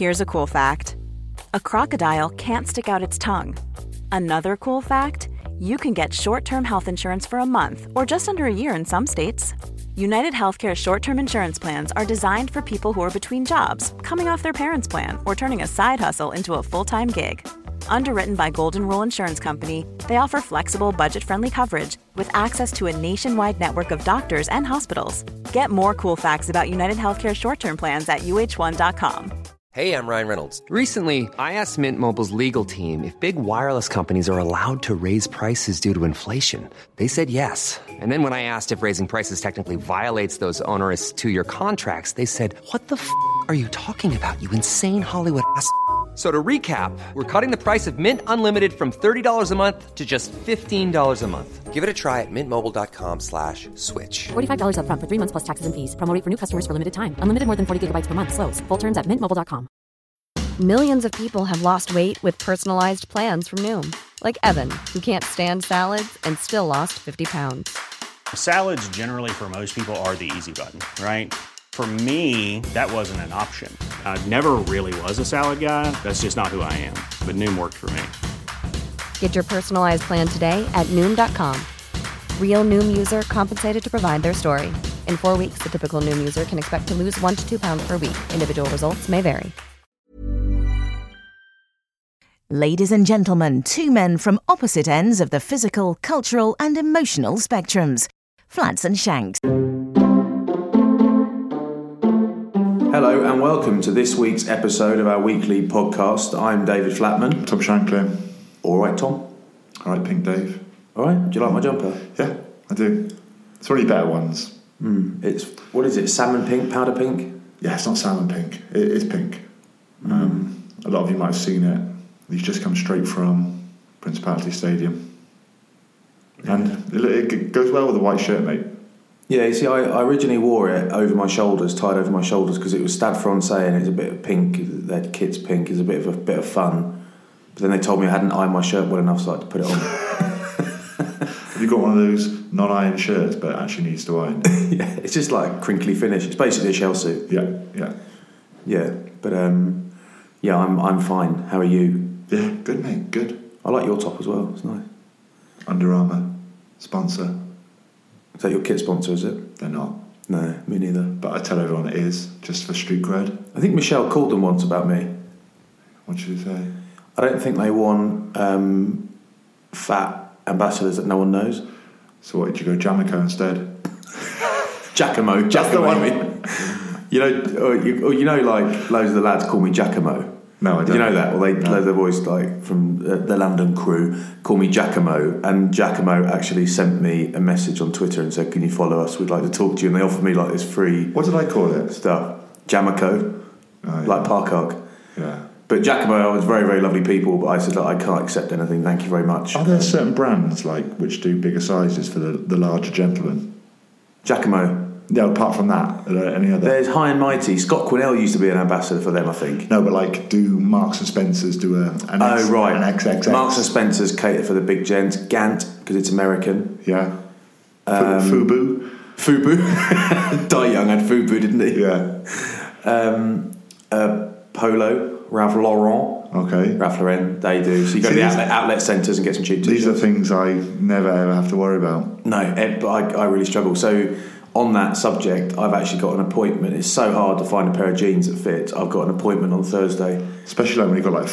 Here's a cool fact. A crocodile can't stick out its tongue. Another cool fact, you can get short-term health insurance for a month or just under a year in some states. United Healthcare short-term insurance plans are designed for people who are between jobs, coming off their parents' plan, or turning a side hustle into a full-time gig. Underwritten by Golden Rule Insurance Company, they offer flexible, budget-friendly coverage with access to a nationwide network of doctors and hospitals. Get more cool facts about United Healthcare short-term plans at uh1.com. Hey, I'm Ryan Reynolds. Recently, I asked Mint Mobile's legal team if big wireless companies are allowed to raise prices due to inflation. They said yes. And then when I asked if raising prices technically violates those onerous two-year contracts, they said, "What the f*** are you talking about, you insane Hollywood ass?" So to recap, we're cutting the price of Mint Unlimited from $30 a month to just $15 a month. Give it a try at mintmobile.com/switch. $45 up front for 3 months plus taxes and fees. Promo rate for new customers for limited time. Unlimited more than 40 gigabytes per month. Slows full terms at mintmobile.com. Millions of people have lost weight with personalized plans from Noom. Like Evan, who can't stand salads and still lost 50 pounds. Salads generally for most people are the easy button, right? For me, that wasn't an option. I never really was a salad guy. That's just not who I am. But Noom worked for me. Get your personalized plan today at Noom.com. Real Noom user compensated to provide their story. In 4 weeks, the typical Noom user can expect to lose 1 to 2 pounds per week. Individual results may vary. Ladies and gentlemen, two men from opposite ends of the physical, cultural and emotional spectrums. Flats and Shanks. Hello and welcome to this week's episode of our weekly podcast. I'm David Flatman. Tom Shanklin. All right, Tom. All right, Pink Dave. All right. Do you like my jumper? Yeah, I do. It's one of your better ones. It's, what is it, salmon pink, powder pink? Yeah, it's not salmon pink. It is pink. A lot of you might have seen it. He's just come straight from Principality Stadium. And it goes well with the white shirt, mate. Yeah, you see, I originally wore it over my shoulders, tied over my shoulders, because it was Stade Francais and it's a bit of pink. Their kit's pink is a bit of fun. But then they told me I hadn't ironed my shirt well enough, so I had to put it on. Have you got one of those non-ironed shirts but it actually needs to iron? Yeah, it's just like a crinkly finish. It's basically a shell suit. Yeah. But yeah, I'm fine. How are you? Yeah, good, mate. Good. I like your top as well. It's nice. Under Armour sponsor. Is that your kit sponsor, is it? They're not. No, me neither. But I tell everyone it is, just for street cred. I think Michelle called them once about me. What should you say? I don't think they won fat ambassadors that no one knows. So what, did you go Jamico instead? Giacomo. That's the one. You know, like loads of the lads call me Giacomo. No, I don't. Did you know that? Well, their voice, like from the London crew, call me Giacomo, and Giacomo actually sent me a message on Twitter and said, "Can you follow us? We'd like to talk to you." And they offered me like this free. What did I call it? Stuff. Jamico, like park hog. Yeah. But Giacomo was very, very lovely people. But I said, I can't accept anything. Thank you very much. Are there certain brands which do bigger sizes for the larger gentlemen? Giacomo. No, apart from that, are there any other? There's High and Mighty. Scott Quinnell used to be an ambassador for them, I think. No, but do Marks and Spencer's do an XXX? Marks and Spencer's cater for the big gents. Gant, because it's American. Yeah. Fubu. Dai Young had Fubu, didn't he? Yeah. Polo, Ralph Lauren. Okay. Ralph Lauren, they do. So you go to the outlet centres and get some cheap t-shirts. These are things I never ever have to worry about. No, but I really struggle. So on that subject, I've actually got an appointment. It's so hard to find a pair of jeans that fit. I've got an appointment on Thursday. Especially when you've got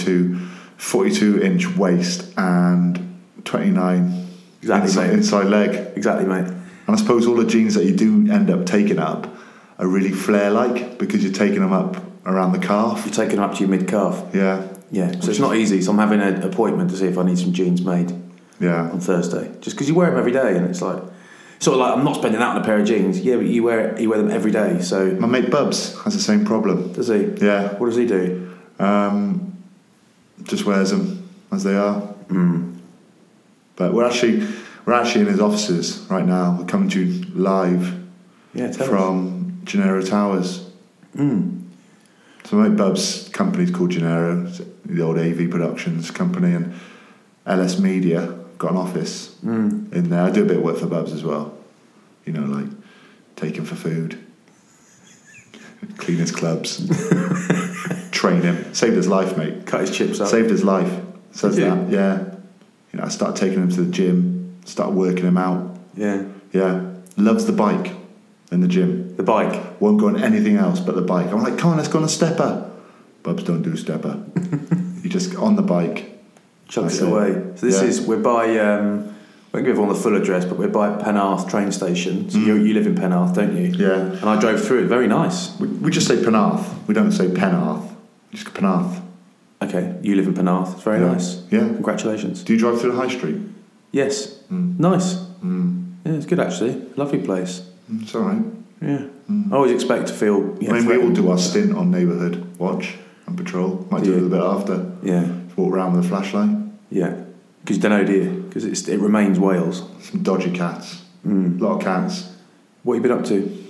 42-inch waist and 29 inside leg. Exactly, mate. And I suppose all the jeans that you do end up taking up are really flare-like because you're taking them up around the calf. You're taking them up to your mid-calf. Yeah. So it's not easy. So I'm having an appointment to see if I need some jeans made. Yeah. On Thursday. Just because you wear them every day and it's like... Sort of like, I'm not spending that on a pair of jeans. Yeah, but you wear them every day, so... My mate Bubs has the same problem. Does he? Yeah. What does he do? Just wears them as they are. But we're actually in his offices right now. We're coming to you live from Gennaro Towers. So my mate Bubs' company's called Gennaro, the old AV Productions company, and LS Media got an office in there. I do a bit of work for Bubs as well. Take him for food, clean his clubs, train him. Saved his life, mate. Cut his chips up. Saved his life. Says Did you? that, yeah. You know, I started taking him to the gym, started working him out. Yeah. Yeah. Loves the bike in the gym. The bike? Won't go on anything else but the bike. I'm like, come on, let's go on a stepper. Bubs don't do stepper. You just on the bike. Chucks it away. So this is, we're by, I won't give everyone the full address, but we're by Penarth train station. So you live in Penarth, don't you? Yeah. And I drove through it. Very nice. We just say Penarth. We don't say Penarth. We just go Penarth. Okay. You live in Penarth. It's very nice. Yeah. Congratulations. Do you drive through the high street? Yes. Nice. Yeah, it's good actually. Lovely place. It's all right. Yeah. I always expect to feel... I mean, we all do our stint on Neighbourhood Watch and Patrol. Might do a little bit after. Yeah. Walk around with a flashlight. Yeah. Because you don't know, do you? Because it remains Wales. Some dodgy cats. A lot of cats. What have you been up to?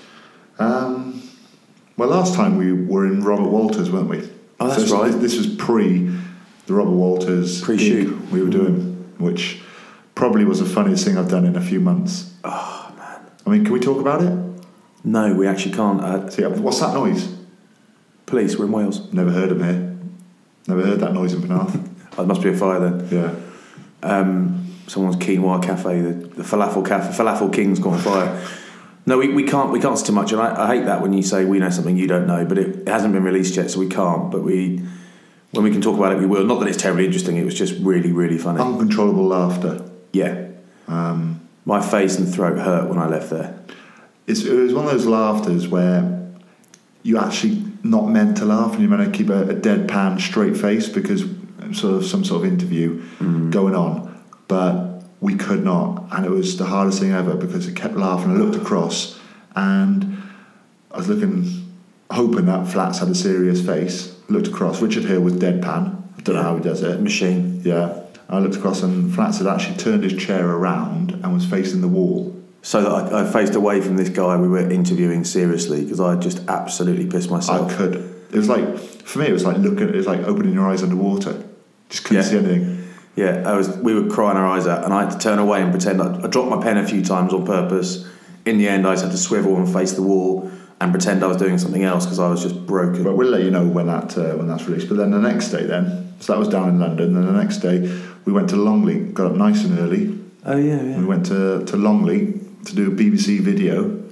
Well, last time we were in Robert Walters, weren't we? Oh, that's right. This was pre the Robert Walters pre-shoot gig we were doing, which probably was the funniest thing I've done in a few months. Oh, man. I mean, can we talk about it? No, we actually can't. See, what's that noise? Police, we're in Wales. Never heard them here. Never heard that noise in Penarth. Oh, it must be a fire then. Yeah. Someone's Quinoa Cafe, the falafel cafe, Falafel King's got on fire. No, we can't say too much, and I hate that when you say we know something you don't know, but it hasn't been released yet, so we can't. But when we can talk about it, we will. Not that it's terribly interesting. It was just really, really funny. Uncontrollable laughter. Yeah. My face and throat hurt when I left there. It was one of those laughters where you actually not meant to laugh, and you're meant to keep a deadpan, straight face because sort of some sort of interview going on, but we could not, and it was the hardest thing ever because it kept laughing. I looked across and I was hoping that Flats had a serious face. Looked across, Richard Hill was deadpan. I don't know how he does it. Machine. Yeah. I looked across and Flats had actually turned his chair around and was facing the wall. So that I faced away from this guy we were interviewing seriously because I just absolutely pissed myself. I could. It was like, for me, it was like opening your eyes underwater. Just couldn't see anything. Yeah, we were crying our eyes out, and I had to turn away and pretend I dropped my pen a few times on purpose. In the end, I just had to swivel and face the wall and pretend I was doing something else because I was just broken. But we'll let you know when that's released. But then the next day, so that was down in London. Then the next day, we went to Longley, got up nice and early. Oh yeah. We went to Longley to do a BBC video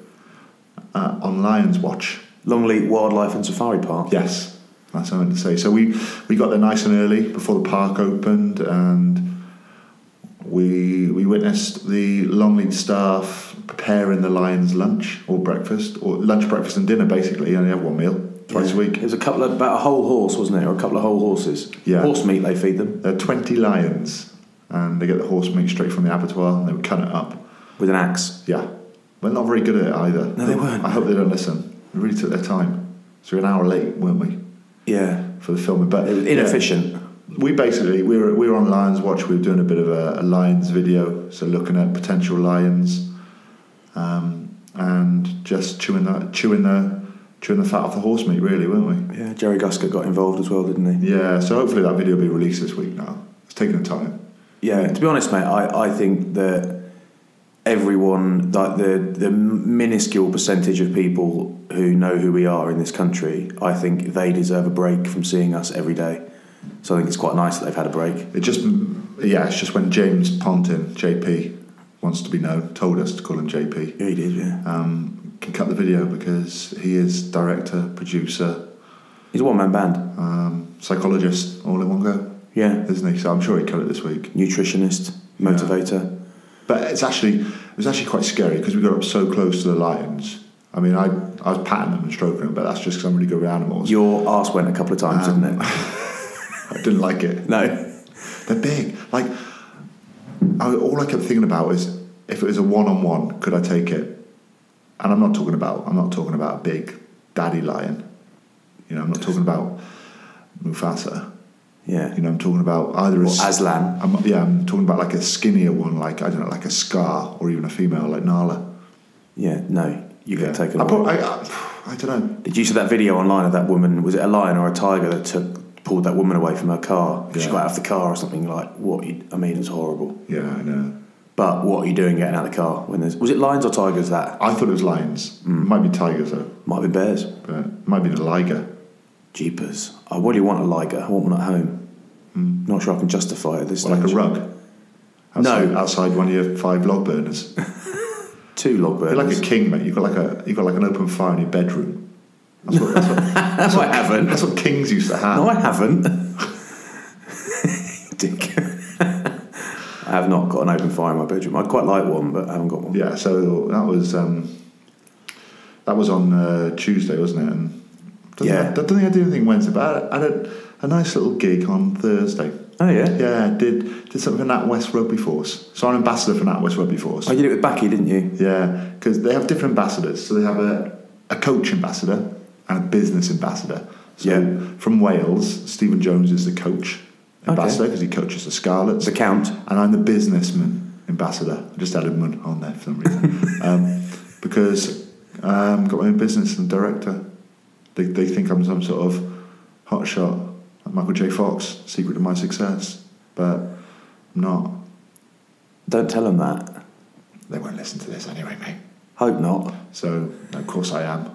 on Lions Watch. Longley Wildlife and Safari Park. Yes. That's what I meant to say. So we got there nice and early before the park opened, and we witnessed the Longley staff preparing the Lions lunch or breakfast, or lunch, breakfast and dinner basically. You only have one meal twice a week. It was about a whole horse, wasn't it, or a couple of whole horses? Yeah. Horse meat they feed them. There are 20 lions, and they get the horse meat straight from the abattoir, and they would cut it up with an axe. Yeah, but not very good at it either. No, they weren't. I hope they don't listen. They really took their time. So we were an hour late, weren't we? Yeah, for the filming, but it was inefficient. Yeah, we were on Lions Watch. We were doing a bit of a lions video, so looking at potential lions, and just chewing the fat off the horse meat, really, weren't we? Yeah, Jerry Guscott got involved as well, didn't he? Yeah, so hopefully that video will be released this week. Now it's taking time. Yeah, to be honest, mate, I think that everyone, like the minuscule percentage of people who know who we are in this country, I think they deserve a break from seeing us every day. So I think it's quite nice that they've had a break. It's just when James Pontin, JP, wants to be known, told us to call him JP. Yeah, he did, yeah. Can cut the video because he is director, producer. He's a one-man band. Psychologist, all in one go. Yeah. Isn't he? So I'm sure he'd cut it this week. Nutritionist, motivator. Yeah. But it was actually quite scary because we got up so close to the lions. I mean, I was patting them and stroking them, but that's just because I'm really good with animals. Your arse went a couple of times, didn't it? I didn't like it. No. They're big. Like, all I kept thinking about is if it was a one-on-one, could I take it? And I'm not talking about a big daddy lion. You know, I'm not talking about Mufasa. Yeah. You know, I'm talking about either Aslan. I'm talking about like a skinnier one, like, I don't know, like a Scar, or even a female like Nala. Yeah, no, you get taken away. I don't know. Did you see that video online of that woman? Was it a lion or a tiger that pulled that woman away from her car? She got out of the car or something. Like, it's horrible. Yeah, I know. But what are you doing getting out of the car when was it lions or tigers? That I thought it was lions. Might be tigers though. Might be bears. But might be the liger. Jeepers. I really want a Liger. I want one at home. Not sure I can justify it this stage. Like a rug? Outside one of your 5 log burners. 2 log burners. You're like a king, mate. You've got like an open fire in your bedroom. That's what I haven't. That's what kings used to have. No, I haven't. Dick. I have not got an open fire in my bedroom. I'd quite like one, but I haven't got one. Yeah, so that was on Tuesday, wasn't it? And I don't think I did anything Wednesday, but I had a nice little gig on Thursday. Oh yeah? Yeah, did something for NatWest Rugby Force. So I'm an ambassador for NatWest Rugby Force. Oh, you did it with Backy, didn't you? Yeah, because they have different ambassadors. So they have a coach ambassador and a business ambassador. So from Wales, Stephen Jones is the coach ambassador because he coaches the Scarlets. The Count. And I'm the businessman ambassador. I just added "man" on there for some reason. Because I've got my own business and director. They think I'm some sort of hotshot, like Michael J. Fox, secret to my success. But I'm not. Don't tell them that. They won't listen to this anyway, mate. Hope not. So, of course I am.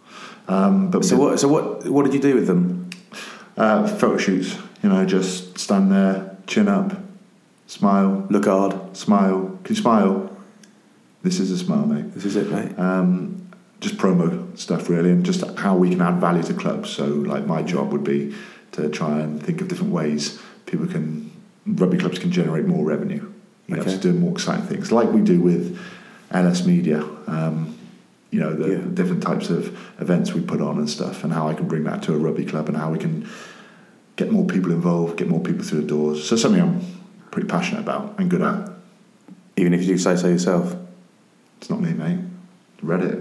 What did you do with them? Photo shoots. Just stand there, chin up, smile. Look hard. Smile. Can you smile? This is a smile, mate. This is it, mate. Just promo stuff, really, and just how we can add value to clubs. So, like, my job would be to try and think of different ways rugby clubs can generate more revenue. To do more exciting things, like we do with LS Media. The different types of events we put on and stuff, and how I can bring that to a rugby club, and how we can get more people involved, get more people through the doors. So something I'm pretty passionate about and good at. Even if you do say so yourself. It's not me, mate. Reddit.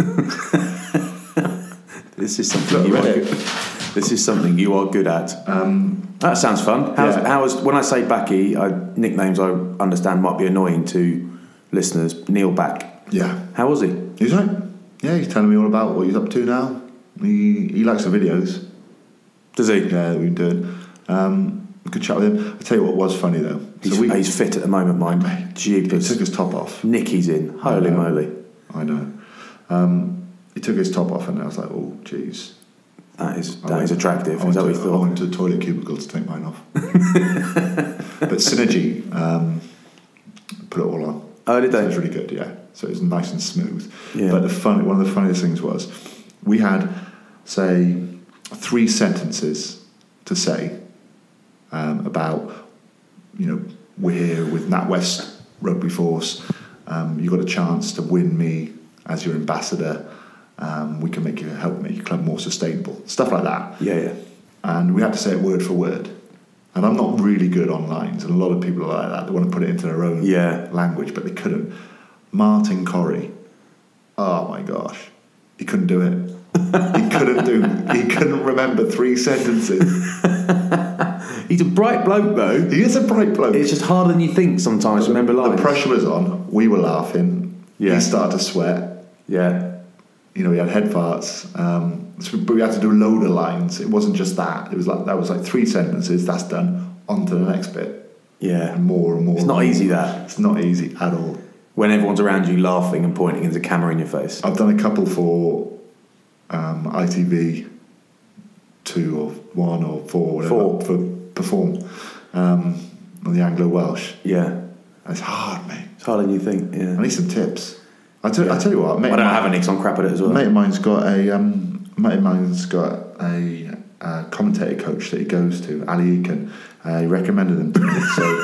Yeah. This is something you are good at. That sounds fun. When I say Backy, nicknames I understand might be annoying to listeners. Neil Back. Yeah. How was he? He was right. Yeah, he's telling me all about what he's up to now. He likes the videos. Does he? Yeah, we've been doing. Good chat with him. I'll tell you what was funny though. He's fit at the moment, mate. Jeepers. He took his top off. Nicky's in. Holy moly. I know. He took his top off and I was like, oh, jeez. That is attractive. Is that what you thought? I went to a toilet cubicle to take mine off. But Synergy put it all on. Oh, did they? So it was really good, yeah. So it was nice and smooth. Yeah. But one of the funniest things was we had, say, 3 sentences to say about, we're here with NatWest Rugby Force. You got a chance to win me as your ambassador. We can help make your club more sustainable. Stuff like that. Yeah. And we had to say it word for word. And I'm not really good on lines, and a lot of people are like that. They want to put it into their own language, but they couldn't. Martin Corrie, oh my gosh, he couldn't do it. He couldn't remember 3 sentences. He's a bright bloke, though. He is a bright bloke. It's just harder than you think sometimes to remember lines. The pressure was on. We were laughing. Yeah. He started to sweat. Yeah. He had head farts. But we had to do a load of lines. It wasn't just that. It was like 3 sentences. That's done. On to the next bit. Yeah. And more and more. It's not easy, that. It's not easy at all. When everyone's around you laughing and pointing into the camera in your face. I've done a couple for ITV 2 or 1 or 4, whatever. 4. For Perform on the Anglo-Welsh. Yeah. And it's hard, mate. It's harder than you think, yeah. I need some tips. I tell you what, mate. I don't have any because I'm crap at it as well. A mate of mine's got a commentator coach that he goes to, Ali Eakin. He recommended him to me, so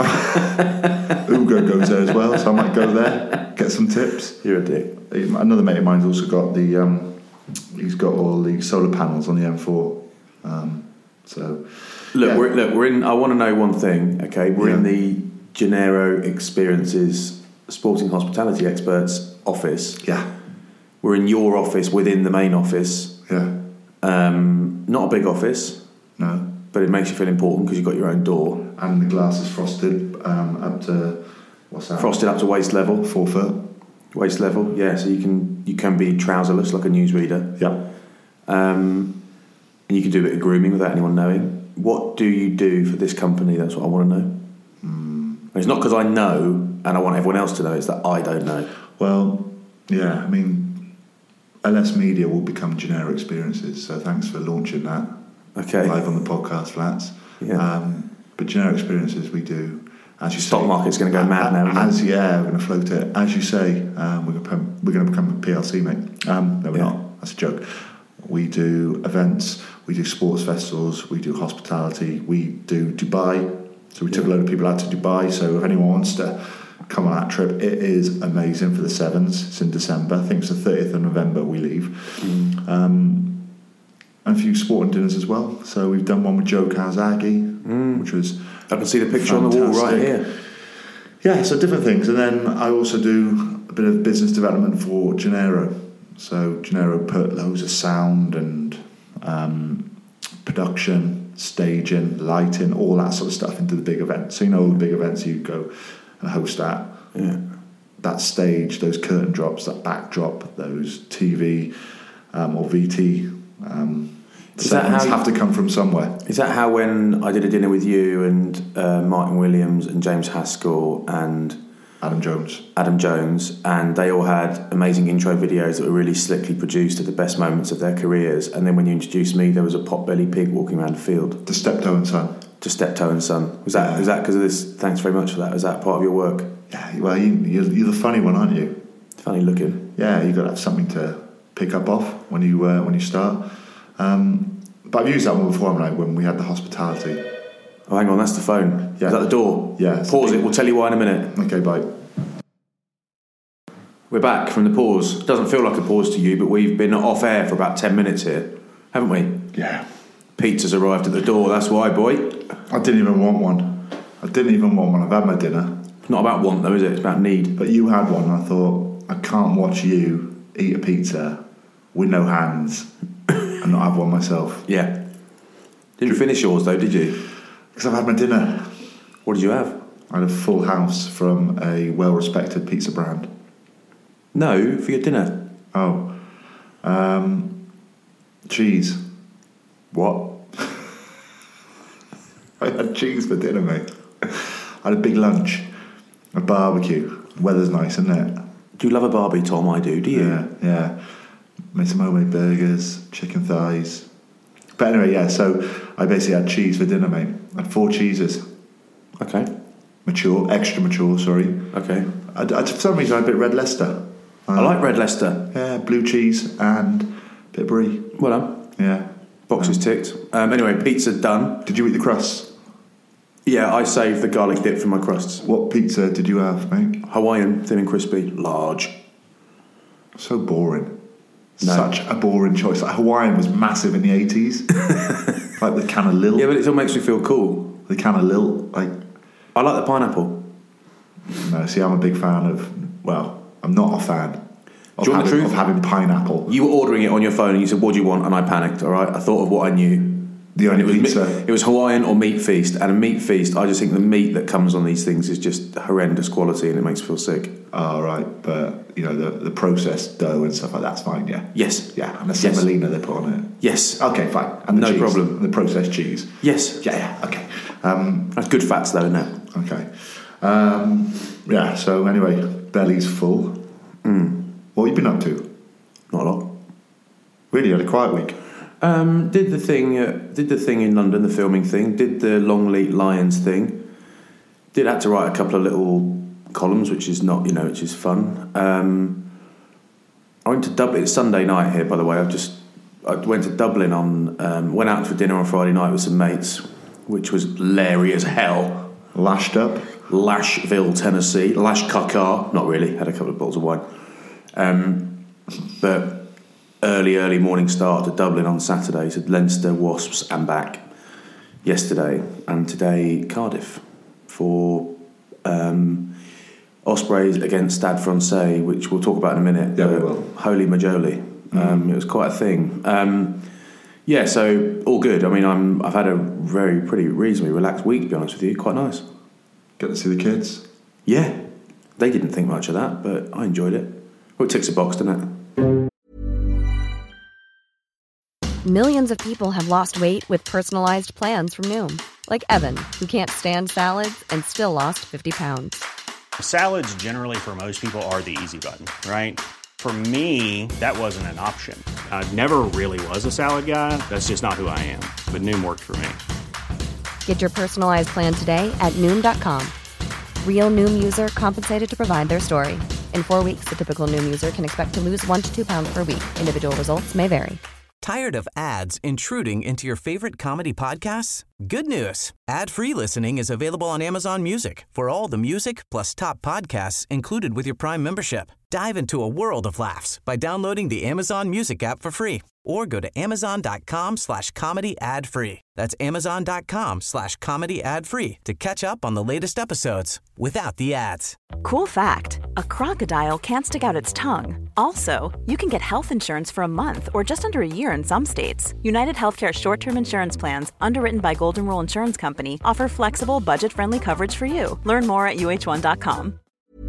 Ugo goes there as well, so I might go there, get some tips. You're a dick. Another mate of mine's also got he's got all the solar panels on the M4. We're in. I want to know one thing. Okay, we're in the Gennaro Experiences Sporting Hospitality Experts office. Yeah, we're in your office within the main office. Yeah, not a big office. No, but it makes you feel important because you've got your own door. And the glass is frosted up to what's that? Frosted up to waist level. 4 foot. Waist level. Yeah, so you can be trouserless like a newsreader. Yeah. And you can do a bit of grooming without anyone knowing. What do you do for this company? That's what I want to know. It's not because I know and I want everyone else to know, it's that I don't know. Well, yeah, I mean, LS Media will become Genera Experiences. So thanks for launching that. Okay. Live on the podcast, Flats. Yeah. But Genera Experiences we do, as you say. Stock market's going to go mad now. We're going to float it. As you say, we're going to become a PLC, mate. No, we're not. That's a joke. We do events, we do sports festivals, we do hospitality, we do Dubai. So we took a load of people out to Dubai. So if anyone wants to come on that trip, it is amazing for the 7s. It's in December. I think it's the 30th of November we leave. And a few sporting dinners as well. So we've done one with Joe Kawasaki, which was I can see the picture fantastic. On the wall right here. Yeah, so different things. And then I also do a bit of business development for Genero. So Genero put loads of sound and production, staging, lighting, all that sort of stuff into the big events. So all the big events you go and host at. Yeah. That stage, those curtain drops, that backdrop, those TV or VT segments have to come from somewhere. Is that how when I did a dinner with you and Martin Williams and James Haskell and Adam Jones, and they all had amazing intro videos that were really slickly produced at the best moments of their careers, and then when you introduced me there was a pot-bellied pig walking around the field. To Steptoe and Son. Was that because of this? Thanks very much for that. Was that part of your work? Yeah, well, you're the funny one, aren't you? Funny looking. Yeah, you've got to have something to pick up off when you start. But I've used that one before, when we had the hospitality. Oh, hang on, that's the phone. Yeah. Is that the door? Yeah. Pause it, we'll tell you why in a minute. Okay, bye. We're back from the pause. It doesn't feel like a pause to you, but we've been off air for about 10 minutes here, haven't we? Yeah. Pizza's arrived at the door, that's why, boy. I didn't even want one. I've had my dinner. It's not about want, though, is it? It's about need. But you had one, and I thought, I can't watch you eat a pizza with no hands and not have one myself. Yeah. Didn't finish yours, though, did you? Because I've had my dinner. What did you have? I had a full house from a well-respected pizza brand. No, for your dinner. Oh. Cheese. What? I had cheese for dinner, mate. I had a big lunch. A barbecue. Weather's nice, isn't it? Do you love a barbie, Tom? I do you? Yeah. Made some homemade burgers, chicken thighs. But anyway, yeah, so I basically had cheese for dinner, mate. I had 4 cheeses. Okay. Extra mature, sorry. Okay. For some reason, I had a bit of Red Leicester. I like Red Leicester. Yeah, blue cheese and a bit of brie. Well done. Yeah. Boxes ticked. Anyway, pizza done. Did you eat the crusts? Yeah, I saved the garlic dip for my crusts. What pizza did you have, mate? Hawaiian, thin and crispy, large. So boring. No. Such a boring choice. Like Hawaiian was massive in the 80s. Like the can of Lilt. Yeah, but it still makes me feel cool. The can of Lilt. I like the pineapple. No, see, I'm a big fan of... Well, I'm not a fan of having pineapple. You were ordering it on your phone and you said, what do you want? And I panicked, all right? I thought of what I knew. The only pizza. It was Hawaiian or meat feast. And a meat feast, I just think the meat that comes on these things is just horrendous quality and it makes me feel sick. Oh, right. But, the processed dough and stuff like that's fine, yeah? Yes. Yeah, and the semolina they put on it. Yes. Okay, fine. And the no cheese, problem. And the processed cheese. Yes. Yeah, okay. That's good fats, though, isn't it? Okay. Yeah, so anyway, belly's full. What have you been up to? Not a lot. Really, you had a quiet week? Did the thing in London, the filming thing. Did the Longleat Lions thing. Had to write a couple of little columns, which is which is fun. I went to Dublin. It's Sunday night here, by the way. I went to Dublin went out for dinner on Friday night with some mates, which was leery as hell. Lashed up. Lashville, Tennessee. Lashkakar. Not really. Had a couple of bottles of wine. But early morning start to Dublin on Saturday. So Leinster, Wasps and back yesterday. And today Cardiff for Ospreys against Stade Francais, which we'll talk about in a minute. Yeah, we will. Holy majoli. It was quite a thing. So all good. I mean, I've had a pretty reasonably relaxed week, to be honest with you. Quite nice. Get to see the kids? Yeah. They didn't think much of that, but I enjoyed it. Well, it ticks a box, doesn't it? Millions of people have lost weight with personalized plans from Noom. Like Evan, who can't stand salads and still lost 50 pounds. Salads generally for most people are the easy button, right? For me, that wasn't an option. I never really was a salad guy. That's just not who I am. But Noom worked for me. Get your personalized plan today at Noom.com. Real Noom user compensated to provide their story. In 4 weeks, the typical Noom user can expect to lose 1 to 2 pounds per week. Individual results may vary. Tired of ads intruding into your favorite comedy podcasts? Good news. Ad-free listening is available on Amazon Music for all the music plus top podcasts included with your Prime membership. Dive into a world of laughs by downloading the Amazon Music app for free or go to amazon.com/comedy ad-free. That's amazon.com/comedy ad-free to catch up on the latest episodes without the ads. Cool fact, a crocodile can't stick out its tongue. Also, you can get health insurance for a month or just under a year in some states. United Healthcare short-term insurance plans, underwritten by Golden Rule Insurance Company, offer flexible, budget-friendly coverage for you. Learn more at uh1.com.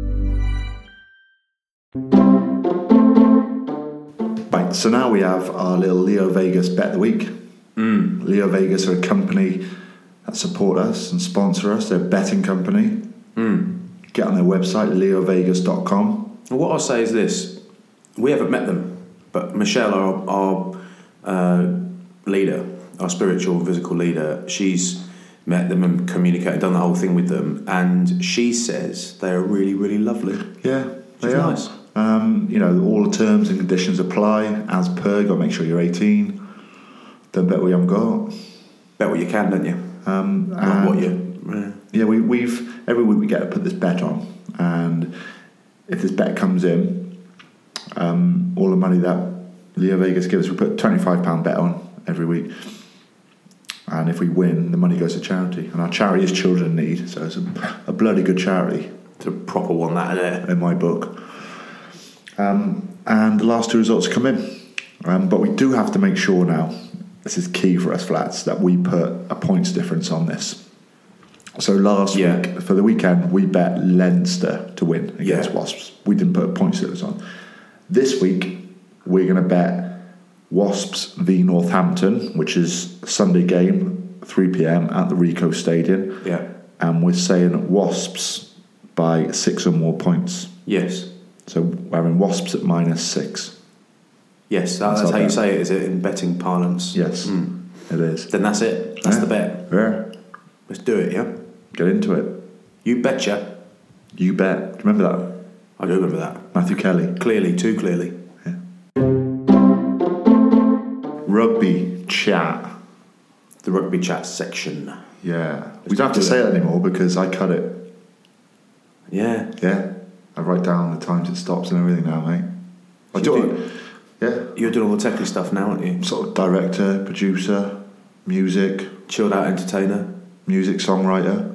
Right, so now we have our little Leo Vegas Bet of the Week. Leo Vegas are a company that support us and sponsor us. They're a betting company. Get on their website, leovegas.com. What I'll say is this. We haven't met them, but Michelle, our leader, our spiritual and physical leader, she's met them and communicated, done the whole thing with them, and she says they're really, really lovely. Yeah, they are. Nice. All the terms and conditions apply as per. Got to make sure you're 18. Don't bet what you haven't got. Bet what you can, don't you? Not what you. Yeah, we've every week we get to put this bet on, and if this bet comes in, all the money that Leo Vegas gives, we put a £25 bet on every week, and if we win, the money goes to charity, and our charity is Children in Need, so it's a bloody good charity. It's a proper one, that, isn't it? In my book. And the last two results come in, but we do have to make sure now, this is key for us Flats, that we put a points difference on this. So last week, for the weekend, we bet Leinster to win against Wasps. We didn't put a points difference on. This week, we're going to bet Wasps v Northampton, which is a Sunday game, 3 p.m. at the Ricoh Stadium. Yeah. And we're saying Wasps by 6 or more points. Yes. So we're having Wasps at -6. Yes, that's how you say it, is it, in betting parlance? Yes, it is. Then that's it. That's the bet. Yeah. Let's do it, yeah? Get into it. You betcha. You bet. Do you remember that? I do remember that. Matthew Kelly. Clearly, too clearly. Yeah. Rugby chat. The rugby chat section. Yeah. We don't have to say it anymore because I cut it. Yeah. Yeah. I write down the times it stops and everything now, mate. I do it. Yeah. You're doing all the techie stuff now, aren't you? Sort of director, producer, music. Chilled out entertainer. Music songwriter.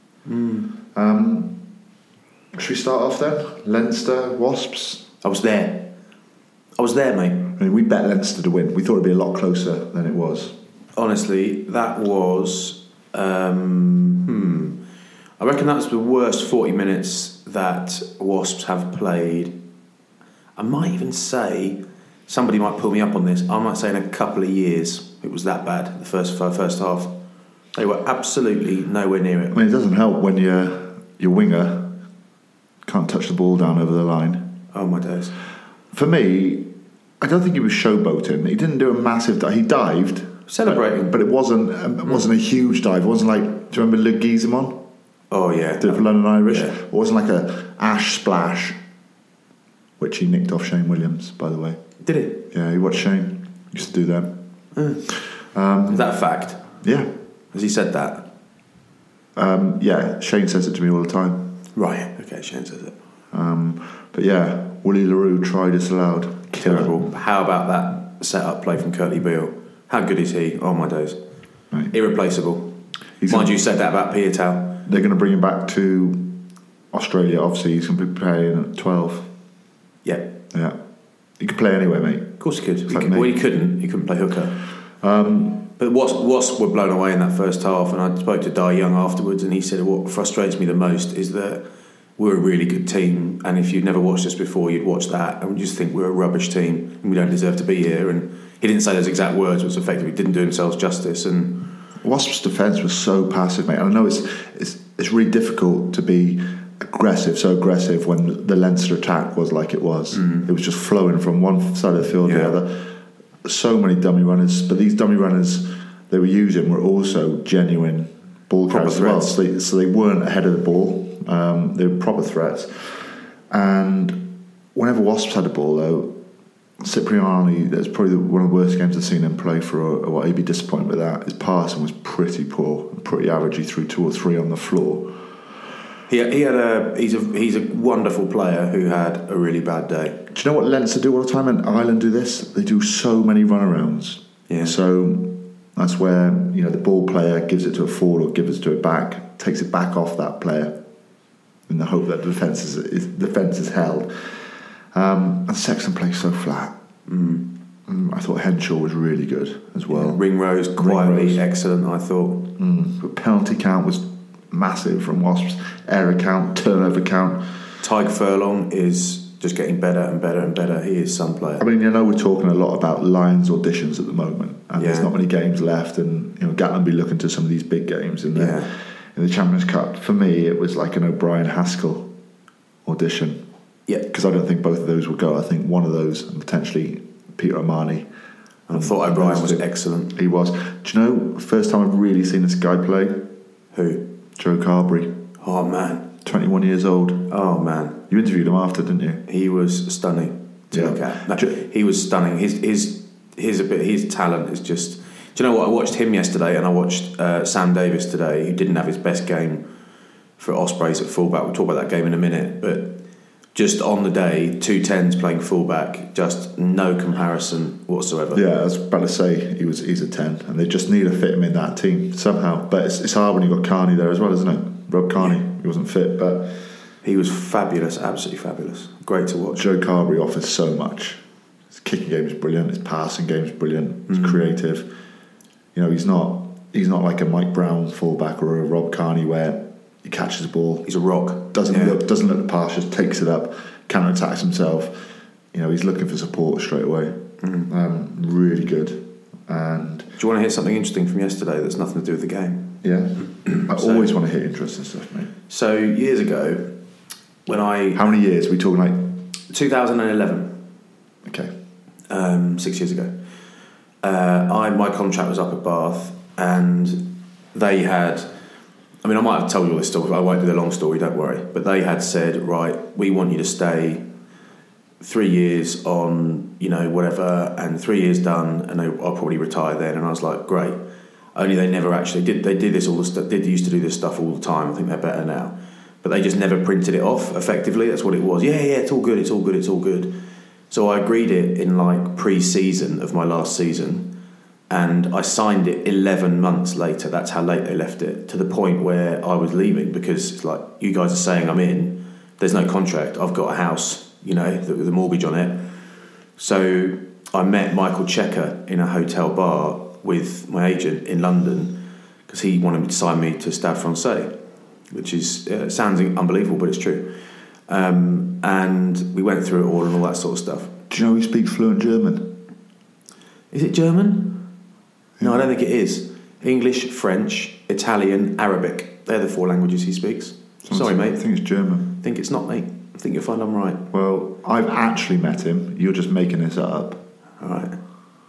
Should we start off then? Leinster, Wasps? I was there, mate. I mean, we bet Leinster to win. We thought it'd be a lot closer than it was. Honestly, that was... I reckon that was the worst 40 minutes that Wasps have played. I might even say, somebody might pull me up on this, I might say in a couple of years it was that bad, the first half. They were absolutely nowhere near it. I mean, it doesn't help when your winger can't touch the ball down over the line. Oh my days. For me, I don't think he was showboating. He didn't do a massive dive. He dived. Celebrating. But it wasn't a huge dive. It wasn't like, do you remember Luke Giesemon? Oh yeah. Did it for London Irish? Yeah. It wasn't like a ash splash, which he nicked off Shane Williams, by the way. Did it? Yeah, he watched Shane. He used to do them. Is that a fact? Yeah. Has he said that? Yeah, Shane says it to me all the time. Right, okay, Shane says it. But yeah, Willie LaRue tried as allowed. Terrible. How about that set-up play from Curtly Beale? How good is he? Oh my days. Right. Irreplaceable. Mind you said that about Piutau. They're going to bring him back to Australia. Obviously, he's going to be playing at 12. Yeah. Yeah. He could play anywhere, mate. Of course he could. He couldn't. He couldn't play hooker. But Wasps were blown away in that first half, and I spoke to Di Young afterwards, and he said what frustrates me the most is that we're a really good team, and if you'd never watched us before, you'd watch that and just think we're a rubbish team and we don't deserve to be here. And he didn't say those exact words, but effectively didn't do themselves justice. And Wasps' defence was so passive, mate. And I know it's really difficult to be so aggressive when the Leinster attack was like it was. It was just flowing from one side of the field to the other. So many dummy runners, but these dummy runners they were using were also genuine ball carriers as well. So they weren't ahead of the ball. They were proper threats. And whenever Wasps had the ball, though, Cipriani, that's probably one of the worst games I've seen him play for a while. He'd be disappointed with that. His passing was pretty poor, pretty average. He threw 2 or 3 on the floor. He's a wonderful player who had a really bad day. Do you know what Leinster do all the time? And Ireland do this. They do so many runarounds. Yeah. So that's where the ball player gives it to a forward or gives it to a back, takes it back off that player, in the hope that the defence is held. And Sexton plays so flat. I thought Henshaw was really good as well. Ringrose quietly excellent, I thought. The penalty count was massive from Wasps. Error count, turnover count. Tyke Furlong is just getting better and better and better. He is some player. I mean, we're talking a lot about Lions auditions at the moment, and there's not many games left, and Gatland be looking to some of these big games in the Champions Cup. For me, it was like an O'Brien Haskell audition. Yeah, because I don't think both of those will go. I think one of those, and potentially Peter O'Mahony. And I thought O'Brien was excellent. He was. Do you know, first time I've really seen this guy play? Who? Joe Carberry. Oh, man. 21 years old. Oh, man. You interviewed him after, didn't you? He was stunning to look at. No, he was stunning. His talent is just... Do you know what? I watched him yesterday, and I watched Sam Davis today, who didn't have his best game for Ospreys at fullback. We'll talk about that game in a minute, but just on the day, 2 10s playing fullback, just no comparison whatsoever. Yeah, I was about to say he's a 10, and they just need to fit him in that team somehow. But it's hard when you've got Carney there as well, isn't it? Rob Carney, he wasn't fit, but he was fabulous, absolutely fabulous. Great to watch. Joe Carberry offers so much. His kicking game is brilliant. His passing game is brilliant. He's creative. He's not like a Mike Brown fullback or a Rob Carney where he catches the ball. He's a rock. Doesn't look the pass, just takes it up, counter-attacks himself. He's looking for support straight away. Really good. And do you want to hear something interesting from yesterday that's nothing to do with the game? Yeah. I always want to hear interesting stuff, mate. So years ago, when how many years? Are we talking like 2011? Okay. 6 years ago. My contract was up at Bath, and they had... I mean, I might have told you all this story. I won't do the long story, don't worry. But they had said, right, we want you to stay 3 years on, whatever, and 3 years done, and I'll probably retire then. And I was like, great. Only they never actually did. They did this all the stuff. They used to do this stuff all the time. I think they're better now, but they just never printed it off effectively. That's what it was. Yeah, it's all good. It's all good. It's all good. So I agreed it in like pre-season of my last season, and I signed it 11 months later. That's how late they left it, to the point where I was leaving because it's like, you guys are saying I'm in. There's no contract. I've got a house, with a mortgage on it. So I met Michael Checker in a hotel bar with my agent in London because he wanted me to sign me to Stade Francais, which is sounds unbelievable, but it's true. And we went through it all and all that sort of stuff. Do you know he speaks fluent German? Is it German? No, I don't think it is. English, French, Italian, Arabic. They're the 4 languages he speaks. Sorry, mate. I think it's German. I think it's not, mate. I think you'll find I'm right. Well, I've actually met him. You're just making this up. All right.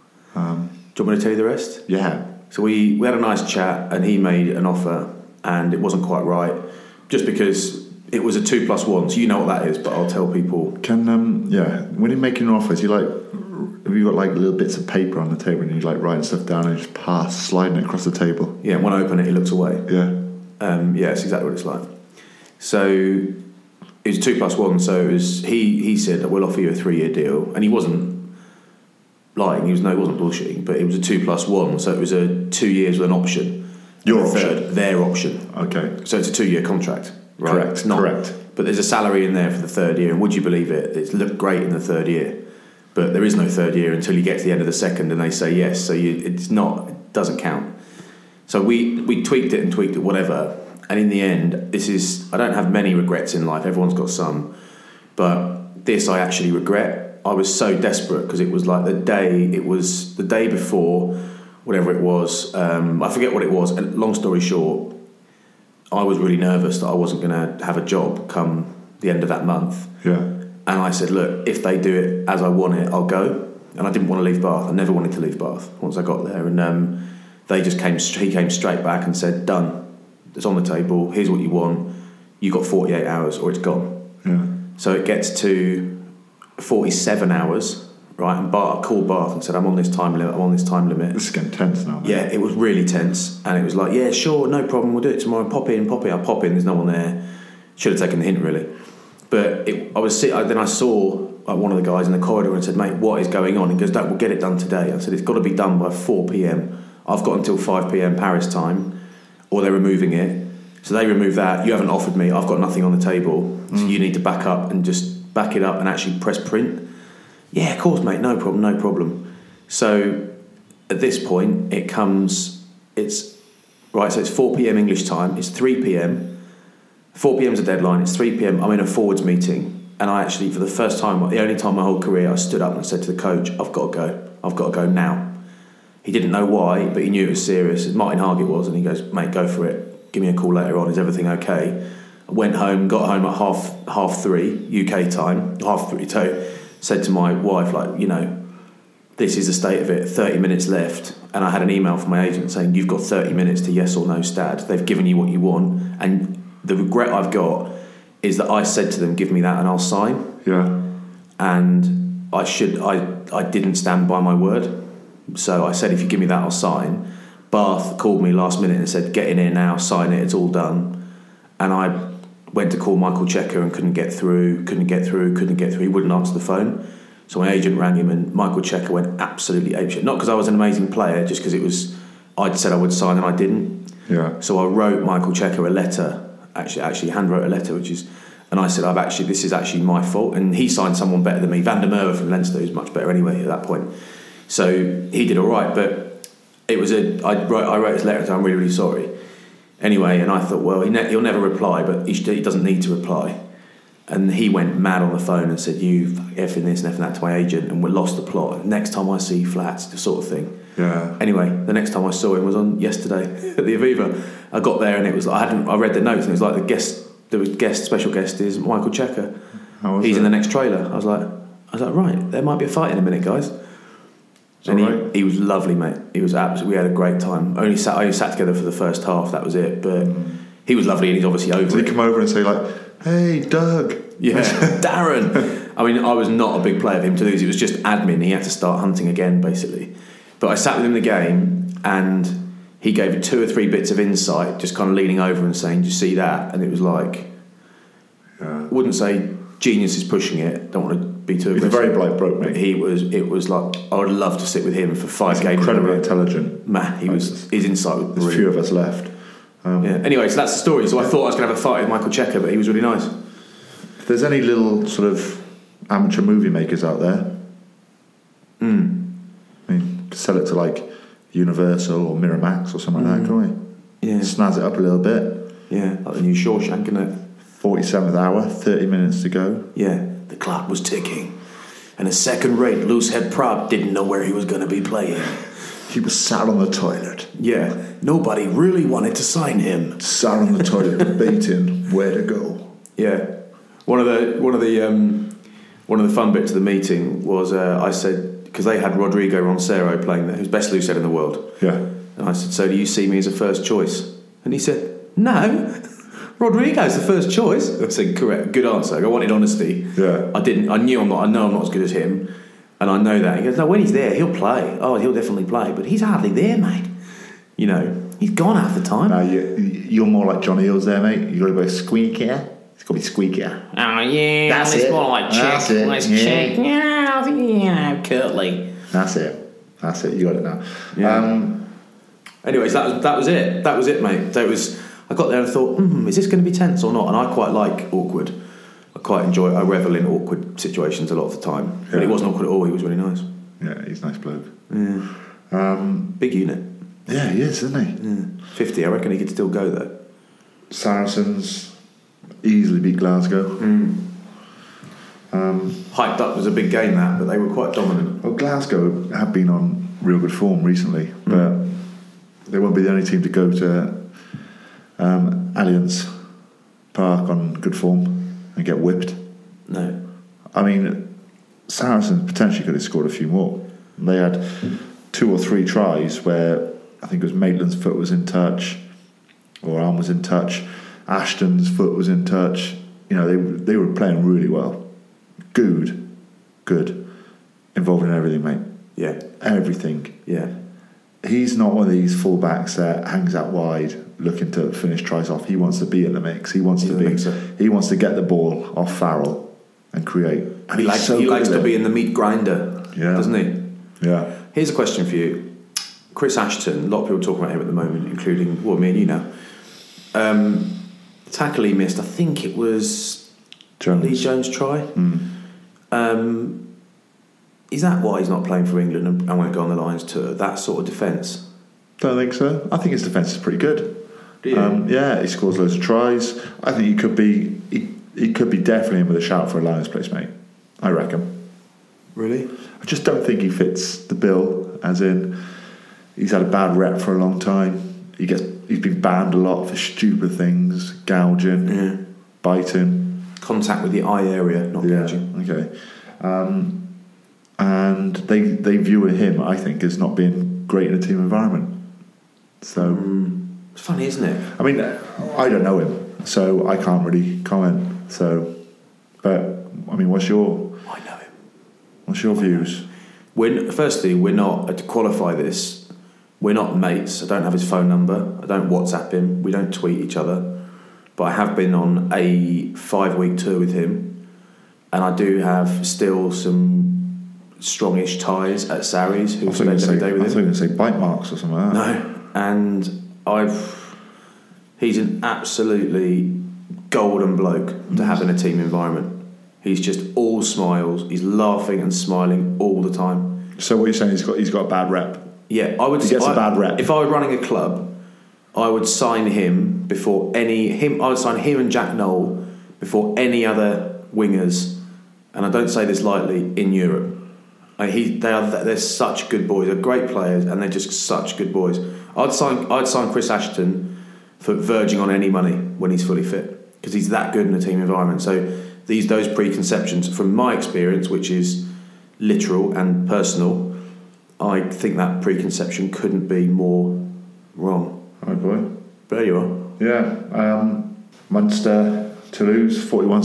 Do you want me to tell you the rest? Yeah. So we had a nice chat, and he made an offer, and it wasn't quite right, just because it was a 2+1. So you know what that is, but I'll tell people. When you're making an offer, have you got like little bits of paper on the table, and you like writing stuff down and just sliding it across the table? Yeah. When I open it, he looks away. Yeah. Yeah, it's exactly what it's like. So it was 2+1. So it was he said that we'll offer you a 3-year deal, and he wasn't lying. He wasn't bullshitting, but it was a 2+1, so it was a 2 years with an option. Your option, their option. Okay, so it's a 2-year contract. Right? Correct. But there's a salary in there for the 3rd year, and would you believe it? It's looked great in the 3rd year, but there is no 3rd year until you get to the end of the 2nd, and they say yes. So it doesn't count. So we tweaked it, whatever. And in the end, I don't have many regrets in life. Everyone's got some, but this I actually regret. I was so desperate because it was like the day before, whatever it was. I forget what it was. And long story short, I was really nervous that I wasn't going to have a job come the end of that month. Yeah. And I said, look, if they do it as I want it, I'll go. And I didn't want to leave Bath. I never wanted to leave Bath once I got there. And he came straight back and said, done. It's on the table. Here's what you want. You got 48 hours or it's gone. Yeah. So it gets to 47 hours, right? And I called Bath and said, I'm on this time limit. This is getting tense now, mate. Yeah, it was really tense. And it was like, yeah, sure, no problem. We'll do it tomorrow. Pop in. I pop in. There's no one there. Should have taken the hint, really. But then I saw one of the guys in the corridor and said, mate, what is going on? He goes, we'll get it done today. I said, it's got to be done by 4 p.m. I've got until 5 p.m. Paris time, or they're removing it. So they remove that. You haven't offered me. I've got nothing on the table. So you need to back up and just back it up and actually press print. Yeah, of course, mate. No problem. So at this point, it's 4 p.m. English time. It's 3 p.m. 4 p.m. is a deadline. It's 3 p.m. I'm in a forwards meeting. And I actually, for the first time, the only time in my whole career, I stood up and said to the coach, I've got to go now. He didn't know why, but he knew it was serious. Martin Hargett was, and he goes, mate, go for it. Give me a call later on. Is everything okay? I went home, got home at half 3 UK time, half 3. So said to my wife, this is the state of it. 30 minutes left, and I had an email from my agent saying, you've got 30 minutes to yes or no Stad. They've given you what you want, and the regret I've got is that I said to them, give me that and I'll sign. Yeah. And I didn't stand by my word. So I said, if you give me that, I'll sign. Bath called me last minute and said, get in here now, sign it, it's all done. And I went to call Michael Cheika and couldn't get through. He wouldn't answer the phone. So my agent rang him and Michael Cheika went absolutely apeshit. Not because I was an amazing player, just because I'd said I would sign and I didn't. Yeah. So I wrote Michael Cheika a letter, actually handwrote a letter, and I said, this is actually my fault. And he signed someone better than me, Van der Merwe from Leinster, who's much better anyway at that point. So he did all right, but it was I wrote his letter and said, I'm really, really sorry. Anyway, and I thought, well, he'll never reply, but he doesn't need to reply. And he went mad on the phone and said, you effing this and effing that to my agent, and we lost the plot. Next time I see Flats, the sort of thing. Yeah. Anyway, the next time I saw him was on yesterday at the Aviva. I got there and it was I read the notes and it was like the special guest is Michael Cheika. He's in the next trailer. I was like, right, there might be a fight in a minute, guys. And he was lovely, mate. He was absolutely. We had a great time. I only sat together for the first half. That was it. But he was lovely, and he's obviously over. Did he come over and say "Hey, Doug"? Yeah, Darren. I mean, I was not a big player of him to lose. It was just admin. He had to start hunting again, basically. But I sat with him in the game, and he gave 2 or 3 bits of insight, just kind of leaning over and saying, "Do you see that?" And it was like, wouldn't say genius is pushing it. Don't want to be too aggressive. He's a very bright bloke, mate. It was like, I would love to sit with him for 5 games. Incredibly intelligent. Man, his insight was There's a few of us left. Anyway, so that's the story. So I thought I was going to have a fight with Michael Cheika, but he was really nice. If there's any little sort of amateur movie makers out there, I mean, sell it to Universal or Miramax or something like that, can we? Yeah. Snazz it up a little bit. Yeah, like the new Shawshank, isn't it? 47th hour, 30 minutes to go. Yeah, the clock was ticking, and a second-rate loose-head prop didn't know where he was going to be playing. He was sat on the toilet. Yeah, nobody really wanted to sign him. Sat on the toilet debating where to go. Yeah, one of the fun bits of the meeting was I said, because they had Rodrigo Roncero playing there, who's best loosehead in the world. Yeah, and I said, so do you see me as a first choice? And he said, no. Rodrigo's the first choice. I said, correct, good answer. I wanted honesty. Yeah. I didn't. I know I'm not as good as him, and I know that. He goes, no, when he's there, he'll play. Oh, he'll definitely play, but he's hardly there, mate. You know, he's gone half the time. No, you're more like John Eales there, mate. You got to go squeakier. It's got to be squeakier. Oh yeah, that's it's it. more like chick. Let's chick. Yeah, curtly. That's it. You got it now. Yeah. Anyways, that was it. That was it, mate. So it was. I got there and thought, is this going to be tense or not? And I quite like awkward. I revel in awkward situations a lot of the time. Yeah. But it wasn't awkward at all. He was really nice. Yeah, he's a nice bloke. Yeah. Big unit. Yeah, he is, isn't he? Yeah. 50, I reckon he could still go there. Saracens easily beat Glasgow. Hyped up was a big game, that, but they were quite dominant. Well, Glasgow have been on real good form recently, but they won't be the only team to go to Allianz Park on good form and get whipped. No. I mean, Saracens potentially could have scored a few more. They had 2 or 3 tries where I think it was Maitland's foot was in touch, or arm was in touch. Ashton's foot was in touch. You know, they were playing really well. Good, involved in everything, mate. Yeah, everything. Yeah, he's not one of these fullbacks that hangs out wide looking to finish tries off. He wants to be in the mix. He wants to get the ball off Farrell and create. And he likes to be in the meat grinder, doesn't he? Yeah. Here's a question for you. Chris Ashton, a lot of people talking about him at the moment, including, me and you now. Tackle he missed, I think it was Lee Jones' try. Is that why he's not playing for England and won't go on the Lions tour? That sort of defence? Don't think so. I think his defence is pretty good. Do you? Yeah, he scores loads of tries. I think he could be definitely in with a shout for a Lions place, mate. I reckon. Really? I just don't think he fits the bill, as in he's had a bad rep for a long time. He's been banned a lot for stupid things, gouging, biting. Contact with the eye area, not gouging. Okay. And they view him, I think, as not being great in a team environment. So it's funny, isn't it? I mean, I don't know him, so I can't really comment. So, but I mean, I know him. What's your views? Firstly, we're not, to qualify this, we're not mates. I don't have his phone number. I don't WhatsApp him. We don't tweet each other. But I have been on a 5-week tour with him, and I do have still some strongish ties at Sarries who spend every day with him. I thought you were going to say bite marks or something like that. No, and he's an absolutely golden bloke to have in a team environment. He's just all smiles. He's laughing and smiling all the time. So what you're saying, he's got a bad rep? Yeah, He gets a bad rep. If I were running a club, I would sign him before I would sign him and Jack Noel before any other wingers, and I don't say this lightly, in Europe. They're such good boys. They're great players, and they're just such good boys. I'd sign Chris Ashton for verging on any money when he's fully fit, because he's that good in a team environment. So those preconceptions, from my experience, which is literal and personal, I think that preconception couldn't be more wrong. Oh boy, there you are. Yeah, Munster, Toulouse,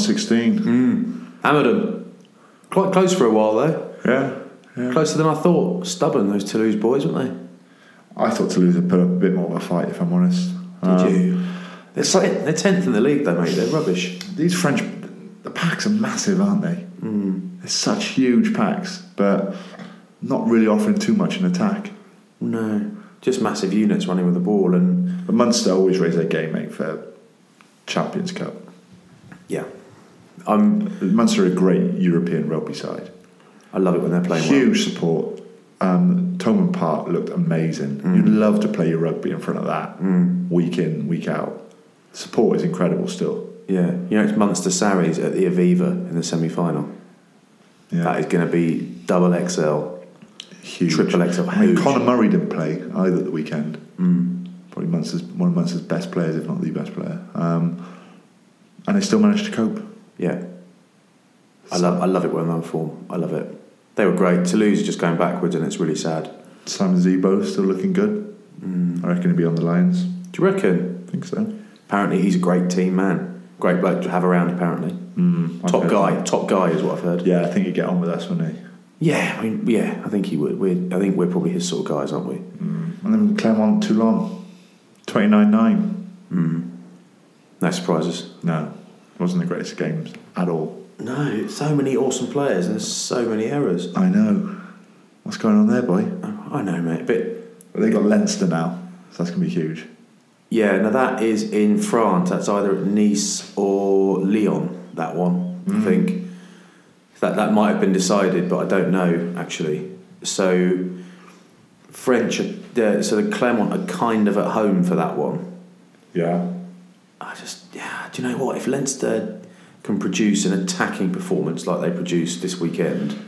41-16. Hammered them. Quite close for a while though. Yeah. Closer than I thought. Stubborn, those Toulouse boys, weren't they? I thought Toulouse had put up a bit more of a fight, if I'm honest. Did you? They're 10th in the league though, mate. They're rubbish. These French, the packs are massive, aren't they? They're such huge packs, but not really offering too much in attack. No, just massive units running with the ball. But Munster always raise their game, mate, for Champions Cup. Yeah. Munster are a great European rugby side. I love it when they're playing Huge support. Thomond Park looked amazing. You'd love to play your rugby in front of that week in, week out. Support is incredible still. Yeah. You know, it's Munster Sarries at the Aviva in the semi-final. Yeah. That is going to be double XL. Huge. Triple XL. I mean, Conor Murray didn't play either at the weekend. Probably one of Munster's best players, if not the best player. And they still managed to cope. Yeah. I love it when they're on form. I love it. They were great. Toulouse is just going backwards, and it's really sad. Simon Zebo still looking good. I reckon he'll be on the Lions. Do you reckon? I think so. Apparently he's a great team man. Great bloke to have around, apparently. Top guy is what I've heard. Yeah, I think he'd get on with us, wouldn't he? Yeah, I think he would. I think we're probably his sort of guys, aren't we? And then Clermont Toulon, 29-9. No surprises. No, it wasn't the greatest games at all. No, so many awesome players and there's so many errors. I know. What's going on there, boy? I know, mate. But they got Leinster now, so that's going to be huge. Yeah, now that is in France. That's either at Nice or Lyon, that one, I think. That might have been decided, but I don't know, actually. So French, so the Clermont are kind of at home for that one. Yeah. Do you know what? If Leinster can produce an attacking performance like they produced this weekend,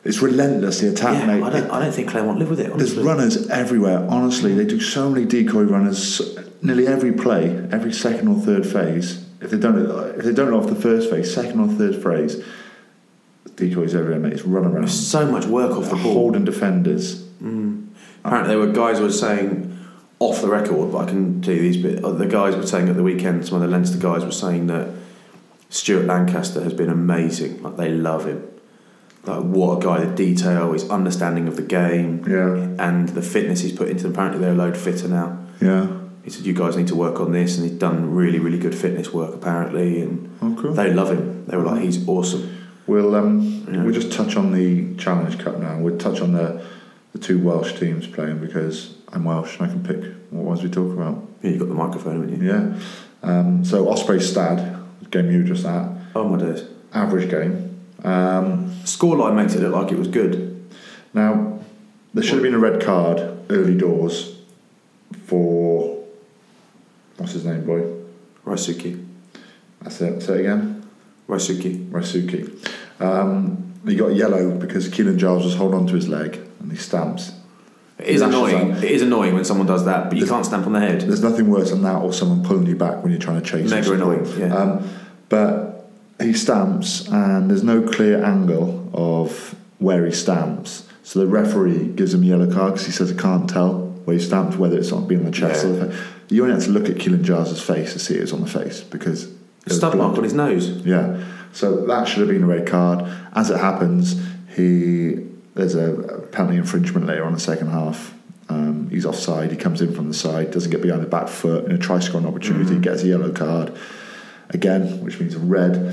It's relentless, the attack, mate. I don't think Claremont live with it, honestly. There's runners everywhere, honestly. They do so many decoy runners. Nearly every play, every second or third phase, if they don't off the first phase, second or third phase, decoys everywhere, mate. It's run around. There's so much work off the ball. Holding defenders. Apparently there were guys who were saying, off the record, but I can tell you these bits, the guys were saying at the weekend, some of the Leinster guys were saying that Stuart Lancaster has been amazing. Like, they love him. Like, what a guy, the detail, his understanding of the game, and the fitness he's put into them. Apparently they're a load fitter now. Yeah. He said, you guys need to work on this, and he's done really, really good fitness work apparently, and cool. They love him. They were like, he's awesome. We'll just touch on the Challenge Cup now. We'll touch on the two Welsh teams playing, because I'm Welsh and I can pick what ones we talk about. Yeah, you got the microphone, haven't you? Yeah. So Osprey Stad, game you were just at. Oh my days. Average game. Scoreline makes it look like it was good. Now, there should have been a red card early doors for, what's his name, boy? Raisuke. That's it. Say it again. Raisuke. He got yellow because Keelan Giles was holding on to his leg and he stamps. It is annoying. It is annoying when someone does that, but you can't stamp on the head. There's nothing worse than that, or someone pulling you back when you're trying to chase. Mega annoying. Yeah. But he stamps, and there's no clear angle of where he stamps. So the referee gives him a yellow card because he says he can't tell where he stamped, whether it's on being on the chest or the face. You only have to look at Keelan Giles' face to see it was on the face, because stud mark on his nose. Yeah. So that should have been a red card. As it happens, there's a penalty infringement later on the second half. He's offside. He comes in from the side, doesn't get behind the back foot, and tries to score an opportunity, gets a yellow card again, which means a red.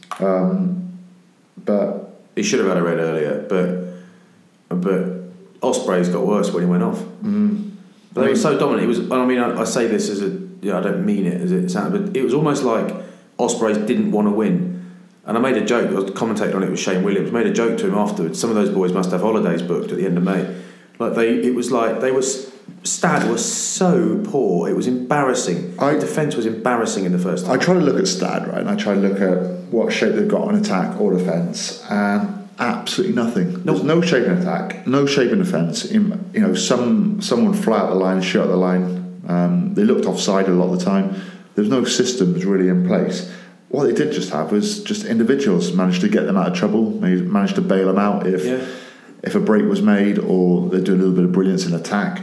But he should have had a red earlier. But Osprey's got worse when he went off. But they were so dominant. I say this as I don't mean it as it sounds, but it was almost like Ospreys didn't want to win. And I made a joke. I was commentating on it with Shane Williams. Made a joke to him afterwards. Some of those boys must have holidays booked at the end of May. Stad was so poor. It was embarrassing. Defence was embarrassing in the first half. I try to look at Stad, right, and I try to look at what shape they've got on attack or defence, and absolutely nothing. There's no shape in attack, no shape in defence. Someone fly out the line, shoot out the line. They looked offside a lot of the time. There's no systems really in place. What they did just have was just individuals managed to get them out of trouble. They managed to bail them out if a break was made, or they do a little bit of brilliance in attack.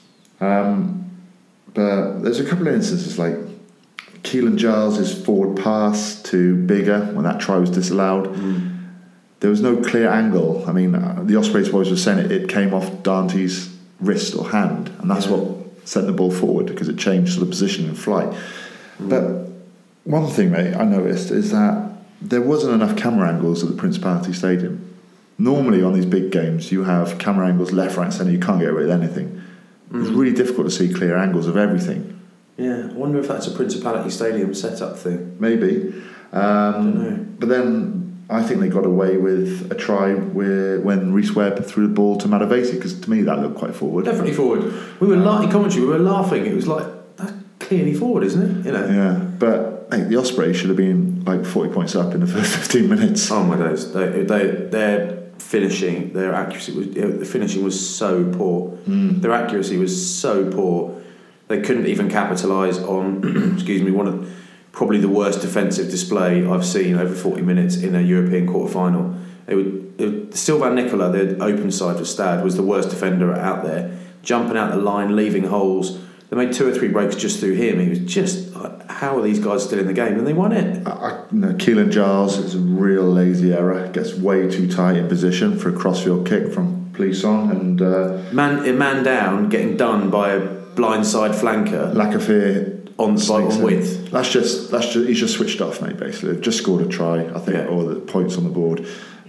But there's a couple of instances, like Keelan Giles' forward pass to Biggar when that try was disallowed. There was no clear angle. I mean, the Ospreys boys were saying it came off Dante's wrist or hand, and that's what sent the ball forward, because it changed the position in flight. But one thing, mate, I noticed is that there wasn't enough camera angles at the Principality Stadium. Normally on these big games you have camera angles left, right and centre. You can't get away with anything. It's really difficult to see clear angles of everything. Yeah, I wonder if that's a Principality Stadium setup thing. Maybe. I don't know. But then I think they got away with a try when Rhys Webb threw the ball to Matavesi, because to me that looked quite forward. Definitely forward. We were in commentary, we were laughing. It was like, that's clearly forward, isn't it? Yeah, but hey, the Ospreys should have been like 40 points up in the first 15 minutes. Oh my days. Their finishing, their accuracy the finishing was so poor. Their accuracy was so poor. They couldn't even capitalise on one of probably the worst defensive display I've seen over 40 minutes in a European quarter-final. Sylvain Nicola, the open side for Stad, was the worst defender out there, jumping out the line, leaving holes. They made 2 or 3 breaks just through him. He was just like, how are these guys still in the game? And they won it. Keelan Giles is a real lazy error. Gets way too tight in position for a crossfield kick from Plisson, and man down, getting done by a blindside flanker. Lacafere on width. That's just he's just switched off, mate. Basically, they've just scored a try, I think, or the points on the board.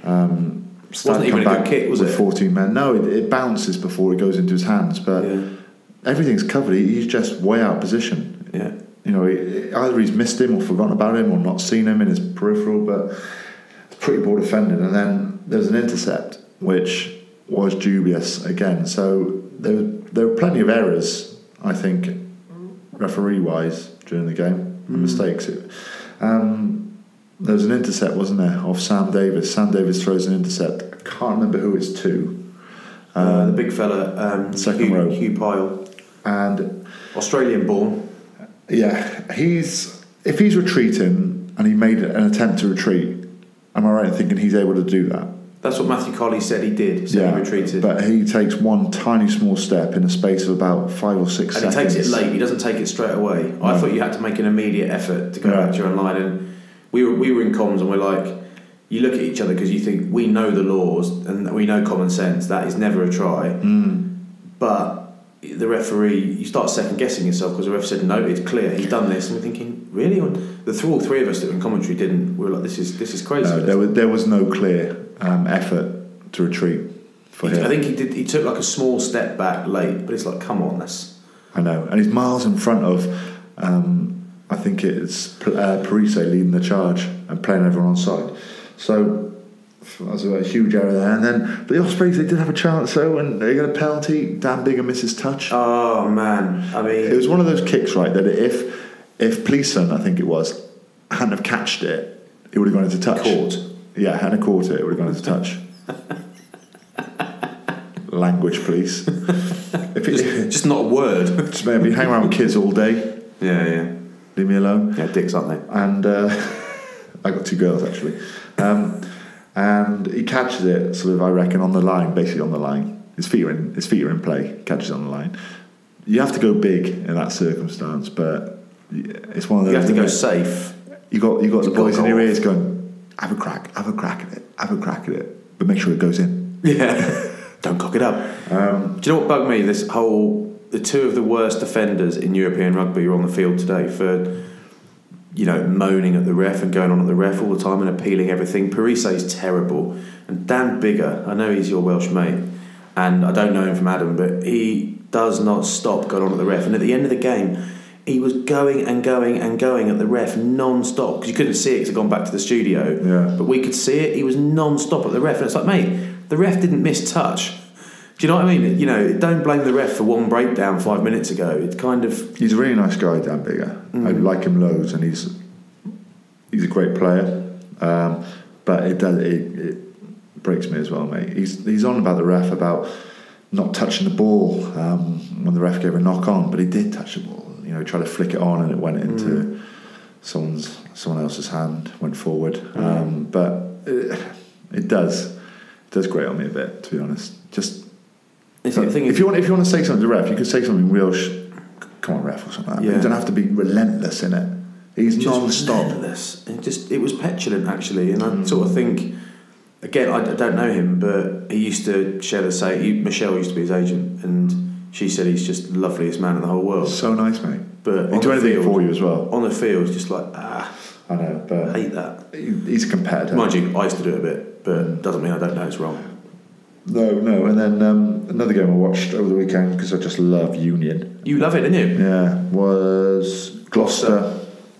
Wasn't even a good kick, was it? 14 men. No, it bounces before it goes into his hands, but everything's covered. He's just way out of position. Yeah, either he's missed him or forgotten about him or not seen him in his peripheral. But it's pretty poor defending. And then there's an intercept which was dubious again. So there were plenty of errors, I think, referee-wise during the game, mistakes. There was an intercept, wasn't there, of Sam Davis. Sam Davis throws an intercept can't remember who it's to. The big fella, second row. Hugh Pyle. And Australian born. Yeah, if he's retreating and he made an attempt to retreat, am I right in thinking he's able to do that? That's what Matthew Colley said he did. He retreated. But he takes one tiny small step in a space of about 5 or 6 seconds. And he takes it late. He doesn't take it straight away. No. I thought you had to make an immediate effort to go back to your own line. And we were in comms and we're like, you look at each other because you think we know the laws and we know common sense. That is never a try. But the referee, you start second guessing yourself because the ref said no, it's clear, he's done this, and we're thinking, really? All three of us that were in commentary didn't. We were like, this is crazy. No, there was no clear effort to retreat for him. I think he did. He took like a small step back late, but it's like, come on, I know, and he's miles in front of. I think it's Parise leading the charge and playing everyone on side. So that was a huge error there. And then, but the Ospreys, they did have a chance though, and they got a penalty. Dan Biggar misses touch. Oh man, I mean, it was one of those kicks, right? That if Pleason, I think it was, hadn't have catched it, it would have gone into touch. Yeah, hadn't caught it, would have gone into touch. Language, please. Just not a word. Just maybe hang around with kids all day. Yeah. Leave me alone. Yeah, dicks, aren't they? And I got 2 girls actually. And he catches it, sort of, I reckon, on the line, basically on the line. His feet are in play. Catches it on the line. You have to go big in that circumstance, but it's one of those. You have to go safe. You got the boys in your ears going, have a crack at it, but make sure it goes in. Yeah, don't cock it up. Do you know what bugged me? The 2 of the worst defenders in European rugby are on the field today for, moaning at the ref and going on at the ref all the time and appealing everything. Parise is terrible, and Dan Biggar, I know he's your Welsh mate, and I don't know him from Adam, but he does not stop going on at the ref. And at the end of the game, he was going and going and going at the ref non-stop, because you couldn't see it because he'd gone back to the studio, but we could see it. He was non-stop at the ref, and it's like, mate, the ref didn't miss touch. Do you know what I mean? Don't blame the ref for one breakdown 5 minutes ago. It's kind of... He's a really nice guy, Dan Biggar. I like him loads, and he's a great player. But it breaks me as well, mate. He's on about the ref about not touching the ball when the ref gave a knock on, but he did touch the ball. He tried to flick it on, and it went into someone else's hand, went forward. But it does grate on me a bit, to be honest. Just... If you want to say something to the ref, you could say something real. Come on, ref, or something like that. You don't have to be relentless in it. He's non-stop. Relentless. It was petulant, actually, and I sort of think, again, I don't know him, but he used to share the same. Michelle used to be his agent, and she said he's just the loveliest man in the whole world. So nice, mate. But he'd do anything for you as well. On the field, just like I know, but I hate that. He's a competitor. Mind you, I used to do it a bit, but doesn't mean I don't know it's wrong. No, and then another game I watched over the weekend because I just love Union. You love it, didn't you? Yeah, was Gloucester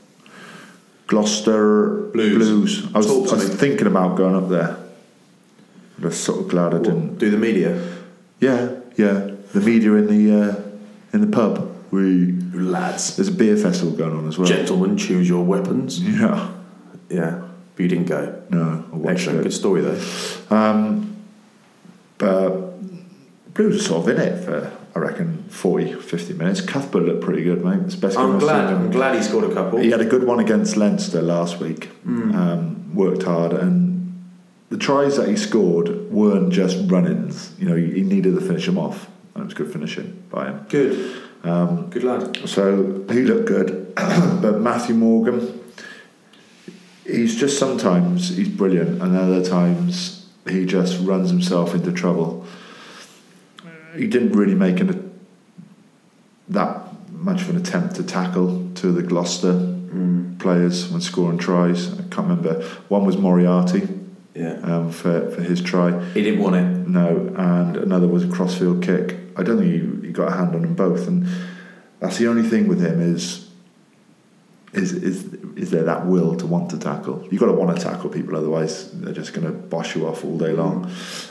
Blues. I was thinking about going up there. I was sort of glad I didn't. Do the media? Yeah. The media in the pub. Lads. There's a beer festival going on as well. Gentlemen, choose your weapons. Yeah. But you didn't go. No, I watched it. Good story though. But Blues are sort of in it for, I reckon, 40-50 minutes. Cuthbert looked pretty good, mate. It's best I'm glad he scored a couple. He had a good one against Leinster last week. Worked hard, and the tries that he scored weren't just run-ins. He needed to finish them off, and it was good finishing by him. Good. Good lad. So he looked good. But Matthew Morgan, sometimes he's brilliant, and other times he just runs himself into trouble. He didn't really make that much of an attempt to tackle to the Gloucester players when scoring tries. I can't remember. One was Moriarty for his try. He didn't want it. No, and another was a crossfield kick. I don't think he got a hand on them both, and that's the only thing with him is there that will to want to tackle? You've got to want to tackle people, otherwise they're just going to bosh you off all day long.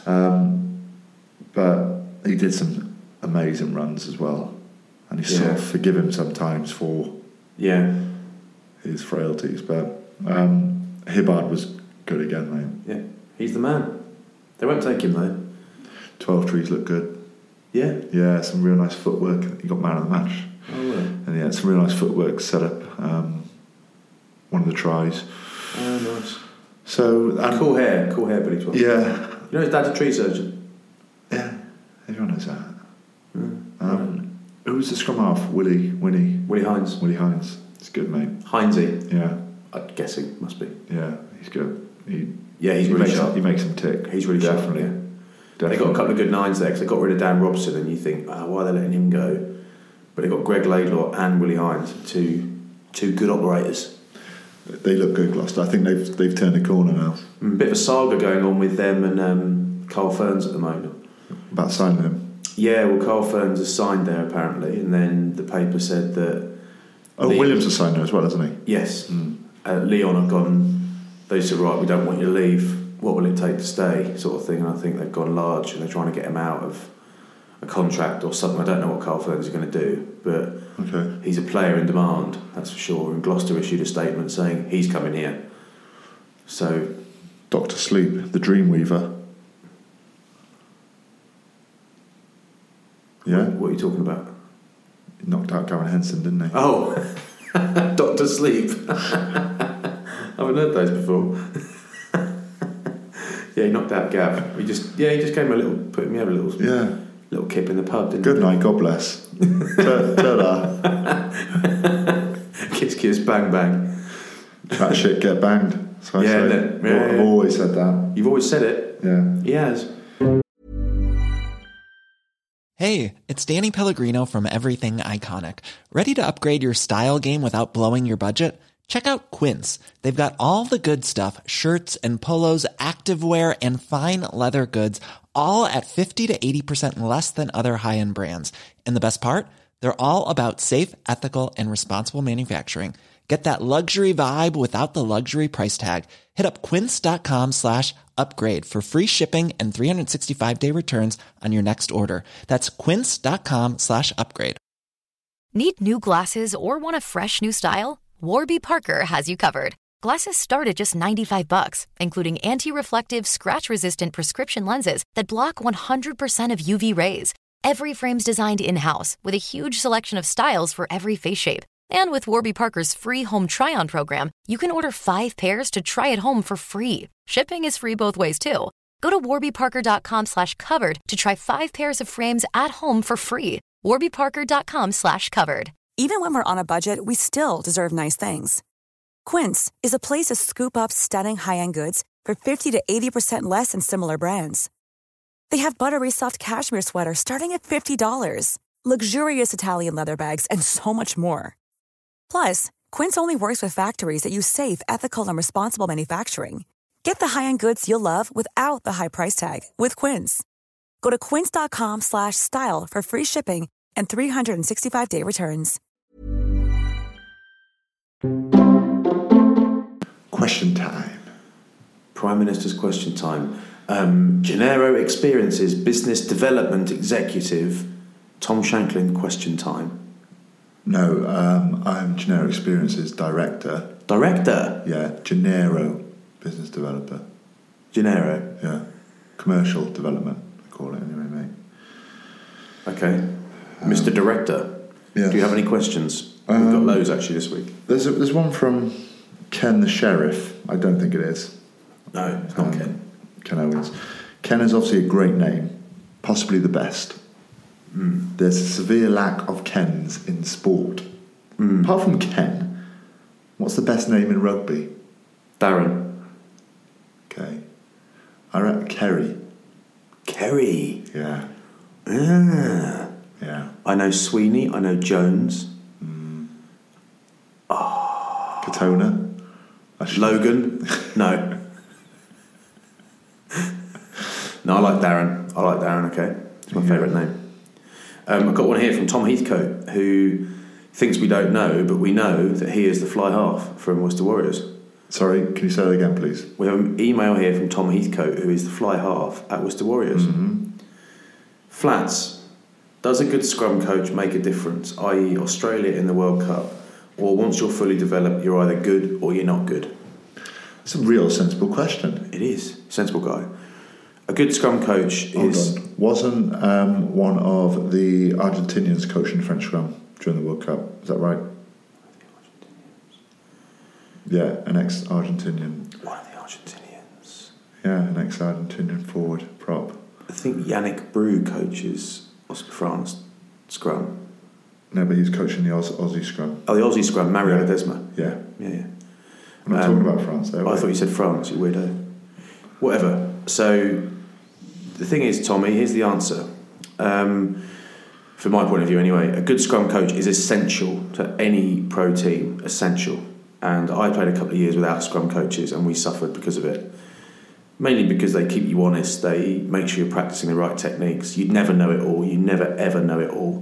But he did some amazing runs as well, and you sort of forgive him sometimes for his frailties. But Hibbard was good again, mate. Yeah, he's the man. They won't take him though. 12 Trees look good. Yeah? Yeah, some real nice footwork. He got man of the match. Oh, really? And yeah, some real nice footwork set up. One of the tries. Oh, nice. So cool hair, Billy Twelve. Yeah. You know his dad's a tree surgeon. Yeah, everyone knows that. Who was the scrum half? Willie Hines. Willie Hines. He's good, mate. Hinesy. Yeah. I'm guessing must be. Yeah, he's good. He's really sharp. He makes him tick. He's really definitely. sharp. Yeah. They got a couple of good nines there because they got rid of Dan Robson, and you think, why are they letting him go? But they got Greg Laidlaw and Willie Hines, two good operators. They look good, Gloucester. I think they've turned a corner now. A bit of a saga going on with them and Carl Ferns at the moment. About signing him? Yeah, well, Carl Ferns has signed there apparently, and then the paper said that... Williams has signed there as well, hasn't he? Yes. Leon have gone... They said, right, we don't want you to leave. What will it take to stay? Sort of thing. And I think they've gone large and they're trying to get him out of a contract or something. I don't know what Carl Ferns is going to do, but he's a player in demand, that's for sure. And Gloucester issued a statement saying he's coming here. So... Dr. Sleep, the Dreamweaver. Yeah? What are you talking about? He knocked out Gavin Henson, didn't he? Oh, Dr. Sleep. I haven't heard those before. Yeah, he knocked out Gav. He just came put me a little kip in the pub, didn't he? Good night, God bless. Ta-da. Kiss, bang, bang. Chat shit, get banged. So I've always said that. You've always said it. Yeah. He has. Hey, it's Danny Pellegrino from Everything Iconic. Ready to upgrade your style game without blowing your budget? Check out Quince. They've got all the good stuff, shirts and polos, activewear, and fine leather goods, all at 50 to 80% less than other high-end brands. And the best part? They're all about safe, ethical, and responsible manufacturing. Get that luxury vibe without the luxury price tag. Hit up quince.com/upgrade for free shipping and 365-day returns on your next order. That's quince.com/upgrade. Need new glasses or want a fresh new style? Warby Parker has you covered. Glasses start at just $95, including anti-reflective, scratch-resistant prescription lenses that block 100% of UV rays. Every frame's designed in-house with a huge selection of styles for every face shape. And with Warby Parker's free home try-on program, you can order 5 pairs to try at home for free. Shipping is free both ways, too. Go to warbyparker.com/covered to try 5 pairs of frames at home for free. warbyparker.com/covered. Even when we're on a budget, we still deserve nice things. Quince is a place to scoop up stunning high-end goods for 50 to 80% less than similar brands. They have buttery soft cashmere sweaters starting at $50, luxurious Italian leather bags, and so much more. Plus, Quince only works with factories that use safe, ethical, and responsible manufacturing. Get the high-end goods you'll love without the high price tag with Quince. Go to quince.com/style for free shipping and 365-day returns. Question time. Prime Minister's question time. Gennaro Experiences Business Development Executive Tom Shanklin, question time. No, I'm Gennaro Experiences Director. Director? Yeah, Gennaro Business Developer. Gennaro? Yeah. Commercial development, I call it anyway, mate. Okay. Mr. Director, yes. Do you have any questions? We've got loads actually this week. There's one from Ken the Sheriff. I don't think it is. No, it's not Ken. Ken Owens. Ken is obviously a great name, possibly the best. There's a severe lack of Kens in sport. Apart from Ken, what's the best name in rugby? Darren. Okay. I reckon Kerry. Kerry? Yeah. Yeah. I know Sweeney, I know Jones. Katona. Logan. No. No, I like Darren. Okay. It's my favourite name. I've got one here from Tom Heathcote, who thinks we don't know, but we know that he is the fly half from Worcester Warriors. Sorry, can you say that again, please? We have an email here from Tom Heathcote, who is the fly half at Worcester Warriors. Flats, does a good scrum coach make a difference, i.e. Australia in the World Cup, or once you're fully developed, you're either good or you're not good? It's a real sensible question. It is. Sensible guy. A good scrum coach is... Hold on. Wasn't one of the Argentinians coaching French scrum during the World Cup? Is that right? Yeah, an ex-Argentinian. One of the Argentinians. Yeah, an ex-Argentinian forward prop. I think Yannick Brou coaches France scrum. No, but he's coaching the Aussie scrum. Oh, the Aussie scrum, Mario Ledesma. Yeah. Yeah. I'm not talking about France, though. I thought you said France, you weirdo. Whatever. So, the thing is, Tommy, here's the answer. From my point of view anyway, a good scrum coach is essential to any pro team, essential. And I played a couple of years without scrum coaches and we suffered because of it. Mainly because they keep you honest, they make sure you're practicing the right techniques. You'd never know it all, you never ever know it all.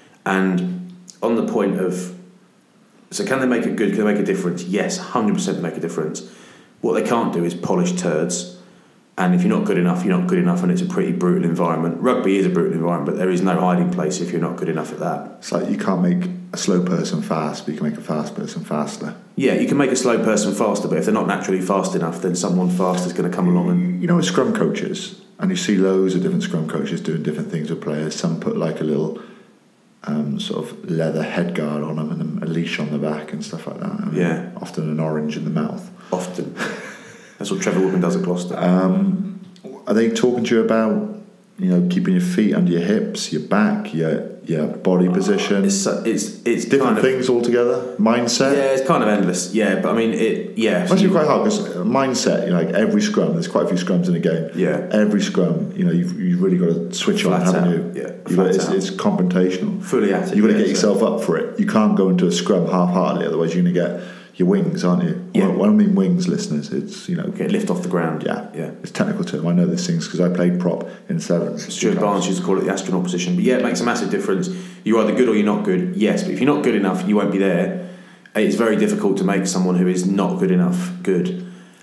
And on the point of, so can they make a difference? Yes, 100% make a difference. What they can't do is polish turds. And if you're not good enough, you're not good enough, and it's a pretty brutal environment. Rugby is a brutal environment, but there is no hiding place if you're not good enough at that. It's like you can't make a slow person fast, but you can make a fast person faster. Yeah, you can make a slow person faster, but if they're not naturally fast enough, then someone fast is going to come along and... You know, with scrum coaches, and you see loads of different scrum coaches doing different things with players. Some put like a little sort of leather head guard on them and a leash on the back and stuff like that. Yeah. Often an orange in the mouth. Often. That's what Trevor Woodman does at Gloucester. Are they talking to you about, you know, keeping your feet under your hips, your back, your body position? It's different kind of, things altogether. Mindset. Yeah, it's kind of endless. Yeah, but I mean, it must be quite hard because mindset. You know, like every scrum, there's quite a few scrums in a game. Yeah. Every scrum, you know, you've really got to switch on, haven't you? Yeah. It's confrontational. Fully at it. You've got to get yourself up for it. You can't go into a scrum half-heartedly, otherwise you're going to get your wings, aren't you? Yeah. When I mean wings, listeners, it's, you know... Get lift off the ground. Yeah. Yeah. It's a technical term. I know these things because I played prop in sevens. Stuart Barnes used to call it the astronaut position. But yeah, it makes a massive difference. You're either good or you're not good. Yes, but if you're not good enough, you won't be there. It's very difficult to make someone who is not good enough good.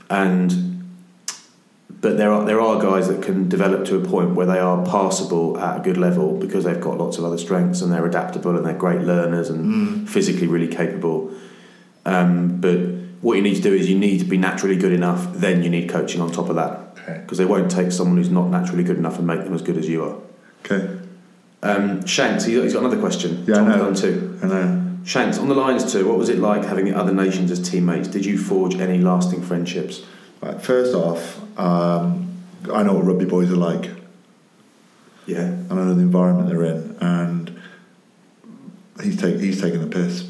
But there are guys that can develop to a point where they are passable at a good level because they've got lots of other strengths and they're adaptable and they're great learners and physically really capable. But what you need to do is you need to be naturally good enough, then you need coaching on top of that. Because they won't take someone who's not naturally good enough and make them as good as you are. Okay. Shanks, he's got another question. Yeah, Tom I know. Dunn too. I know. Shanks, on the Lions too, what was it like having the other nations as teammates? Did you forge any lasting friendships? Right, first off, I know what rugby boys are like. Yeah. And I know the environment they're in, and he's taking the piss.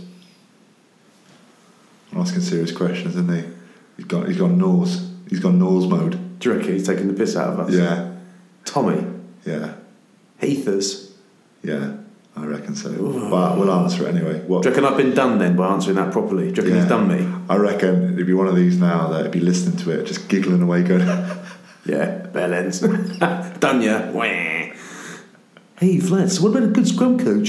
Asking serious questions, isn't he? He's gone Norse mode. Do you reckon he's taking the piss out of us? Yeah. Tommy? Yeah. Heathers? Yeah, I reckon so. But we'll answer it anyway. What? Do you reckon I've been done then by answering that properly? Do you reckon he's done me? I reckon it'd be one of these now that'd be listening to it, just giggling away, going, yeah, bellends. Done ya. Hey, Flats, what about a good scrum coach?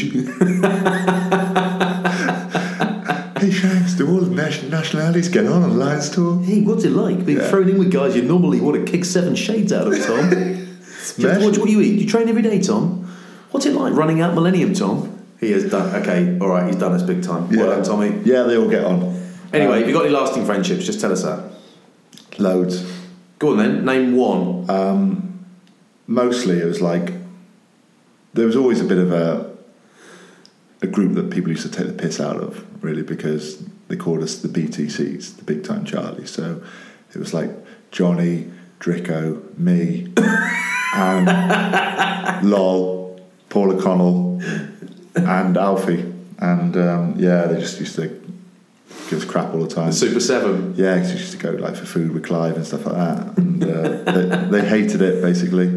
Hey Shanks, do all the nationalities get on the Lions tour? Hey, what's it like being thrown in with guys you normally want to kick 7 shades out of, Tom? Do you have to watch what you eat? Do you train every day, Tom? What's it like running out Millennium, Tom? He has done. Okay, all right, he's done us big time. Yeah. Well done, Tommy. Yeah, they all get on. Anyway, have you got any lasting friendships? Just tell us that. Loads. Go on then, name one. Mostly it was like, there was always a bit of a group that people used to take the piss out of, really, because they called us the BTCs, the Big Time Charlie. So it was like Johnny, Dricko, me, and Lol, Paul O'Connell, and Alfie. And they just used to give us crap all the time. The Super 7? Yeah, because we used to go like for food with Clive and stuff like that. And they hated it, basically.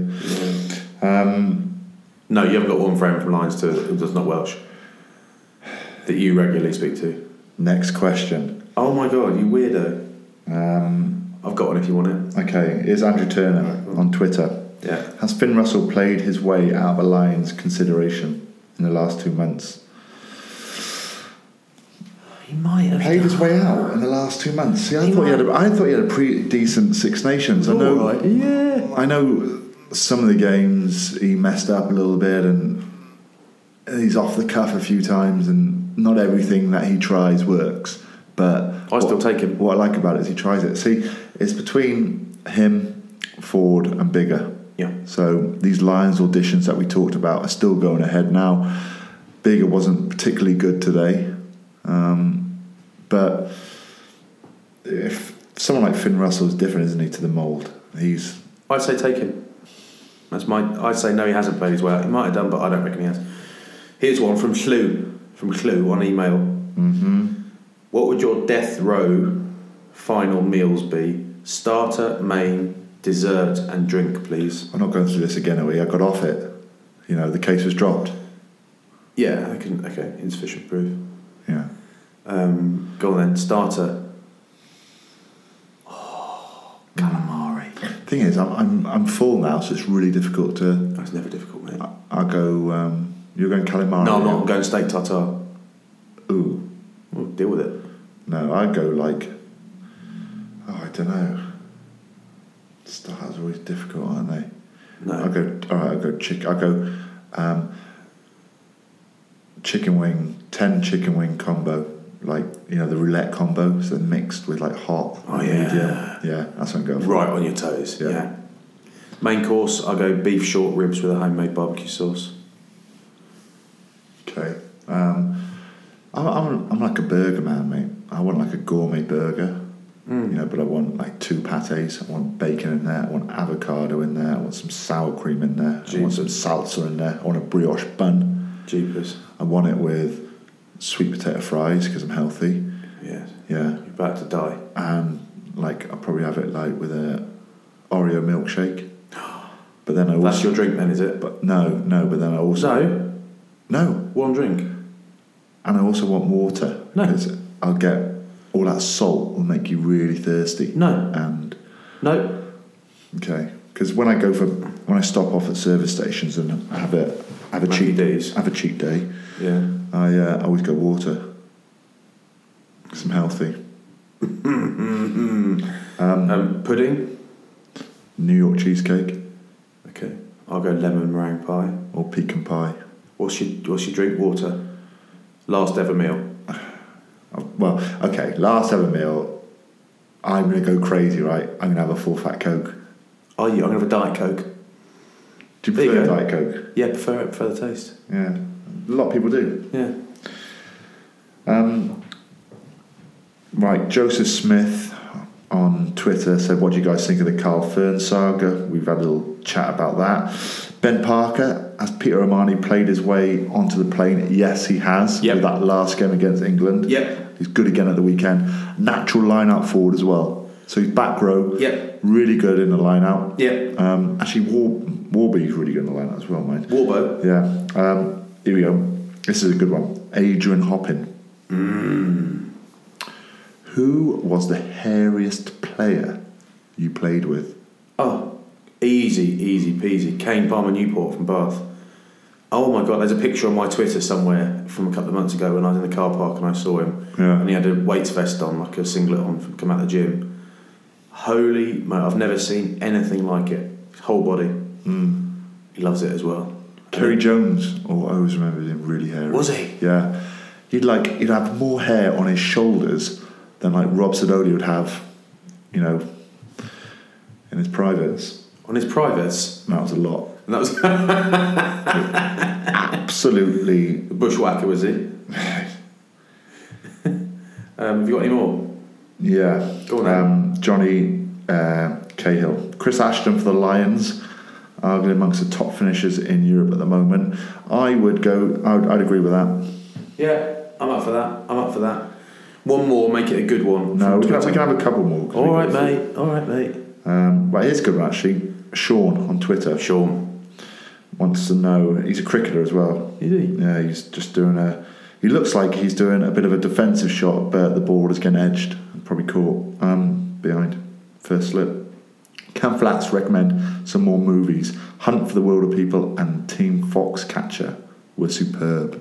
No, you haven't got one friend from Lions too who's not Welsh that you regularly speak to? Next question. Oh my God, you weirdo. I've got one if you want it. Okay, here's Andrew Turner on Twitter. Yeah. Has Finn Russell played his way out of a Lions consideration in the last 2 months? He might have played his way out in the last 2 months. See, I thought he had a pretty decent Six Nations. I know. Right. Yeah. I know some of the games he messed up a little bit, and he's off the cuff a few times, and not everything that he tries works. But I still take him. What I like about it is he tries it. See, it's between him, Ford, and Bigger. Yeah. So these Lions auditions that we talked about are still going ahead now. Bigger wasn't particularly good today. But if someone like Finn Russell is different, isn't he, to the mould? I'd say take him. I'd say no, he hasn't played his way out. He might have done, but I don't reckon he has. Here's one from Chloe on email. Mm-hmm. What would your death row final meals be? Starter, main, dessert and drink, please. I'm not going through this again, are we? I got off it. The case was dropped. Yeah, okay, insufficient proof. Yeah. Go on then, starter. Calamari. Thing is, I'm full now, so it's really difficult to... That's never difficult, mate. I'll go... you're going calamari? No, I'm not. I'm going steak tartare. Ooh. Well, deal with it. No, I'd go like... Oh, I don't know. Starters are always difficult, aren't they? No. I'll go chicken. I'll go chicken wing, 10 chicken wing combo. Like, the roulette combo, so mixed with like hot, medium. Yeah, that's what I'm going for. Right on your toes, yeah. Main course, I'll go beef short ribs with a homemade barbecue sauce. Okay. I'm like a burger man, mate. I want like a gourmet burger. But I want like 2 pates. I want bacon in there. I want avocado in there. I want some sour cream in there. I want some salsa in there. I want a brioche bun. Jeepers. I want it with sweet potato fries because I'm healthy. Yes. Yeah. You're about to die. And like I'll probably have it like with a Oreo milkshake. But then I also... That's your drink then, is it? But no. But then I also... No. One drink. And I also want water. No. Because I'll get... All that salt will make you really thirsty. No. And... No. Okay. Because when I stop off at service stations and have a cheat day. Yeah. I always go water. Because I'm healthy. Pudding? New York cheesecake. Okay. I'll go lemon meringue pie. Or pecan pie. What's your drink? Water. Last ever meal. Well, okay, last ever meal, I'm going to go crazy, right? I'm going to have a full fat Coke. Are you? I'm going to have a Diet Coke. Do you prefer Diet Coke? Yeah, prefer the taste. Yeah, a lot of people do. Yeah. Right, Joseph Smith on Twitter said, what do you guys think of the Carl Fern saga? We've had a little chat about that. Ben Parker, has Peter O'Mahony played his way onto the plane? Yes, he has. With that last game against England. Yep. He's good again at the weekend. Natural line-out forward as well. So he's back row. Yep. Really good in the line-out. Yep. Actually, Warby's really good in the line-out as well, mate. Warbo? Yeah. Here we go. This is a good one. Adrian Hoppin. Who was the hairiest player you played with? Oh, easy peasy. Kane Palmer Newport from Bath. Oh my God, there's a picture on my Twitter somewhere from a couple of months ago when I was in the car park and I saw him. Yeah. And he had a weights vest on, like a singlet on, from come out of the gym. Holy mate, I've never seen anything like it. His whole body. He loves it as well. Kerry Jones, I always remember him really hairy. Was he? Yeah. He'd have more hair on his shoulders than like Rob Sidoli would have, in his privates. On his privates? That was a lot. And that was absolutely the bushwhacker, was he? Have you got any more? Yeah. Go on then. Johnny Cahill. Chris Ashton for the Lions, arguably amongst the top finishers in Europe at the moment. I'd agree with that. Yeah, I'm up for that. One more, make it a good one. No, we can have a couple more. All right, mate. But here's a good one, actually. Sean on Twitter. Sean wants to know, he's a cricketer as well. Is he? Yeah, he's just doing he looks like he's doing a bit of a defensive shot, but the ball is getting edged and probably caught behind first slip. Can Flats recommend some more movies? Hunt for the Wilder People and Team Foxcatcher were superb.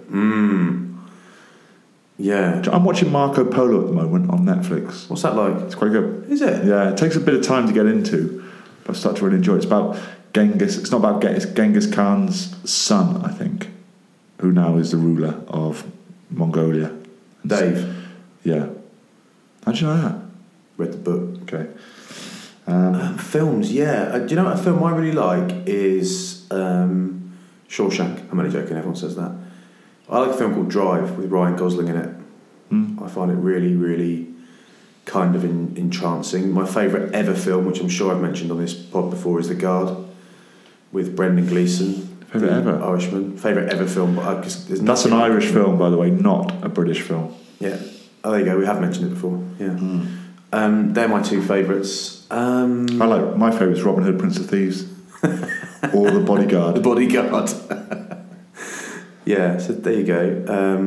Yeah. I'm watching Marco Polo at the moment on Netflix. What's that like? It's quite good. Is it? Yeah, it takes a bit of time to get into, but I start to really enjoy it. It's about Genghis. It's not about Genghis. It's Genghis Khan's son, I think, who now is the ruler of Mongolia. Dave. Yeah. How'd you know that? Read the book. Okay. Films, yeah. Do you know what a film I really like is Shawshank. I'm only joking, everyone says that. I like a film called Drive with Ryan Gosling in it. I find it really, really kind of entrancing. My favourite ever film, which I'm sure I've mentioned on this pod before, is The Guard with Brendan Gleeson. Favourite ever? Irishman. Favourite ever film. But that's an Irish film, by the way, not a British film. Yeah. Oh, there you go. We have mentioned it before. Yeah. They're my two favourites. My favourite is Robin Hood, Prince of Thieves. Or The Bodyguard. The Bodyguard. Yeah, so there you go.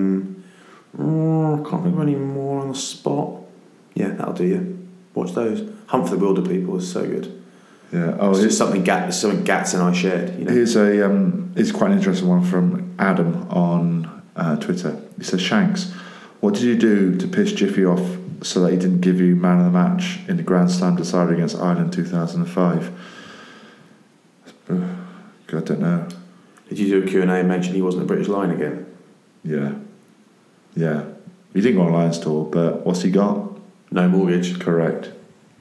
Can't think of any more on the spot. Yeah, that'll do you. Watch those. Hunt for the Wilder People is so good. Yeah. Oh, it's just something Gats and I shared. You know? Here's it's quite an interesting one from Adam on Twitter. He says, Shanks, what did you do to piss Jiffy off so that he didn't give you man of the match in the Grand Slam decider against Ireland 2005? I don't know. Did you do a Q&A and mention he wasn't a British Lion again? Yeah. He didn't go on Lions tour, but what's he got? No mortgage. Correct.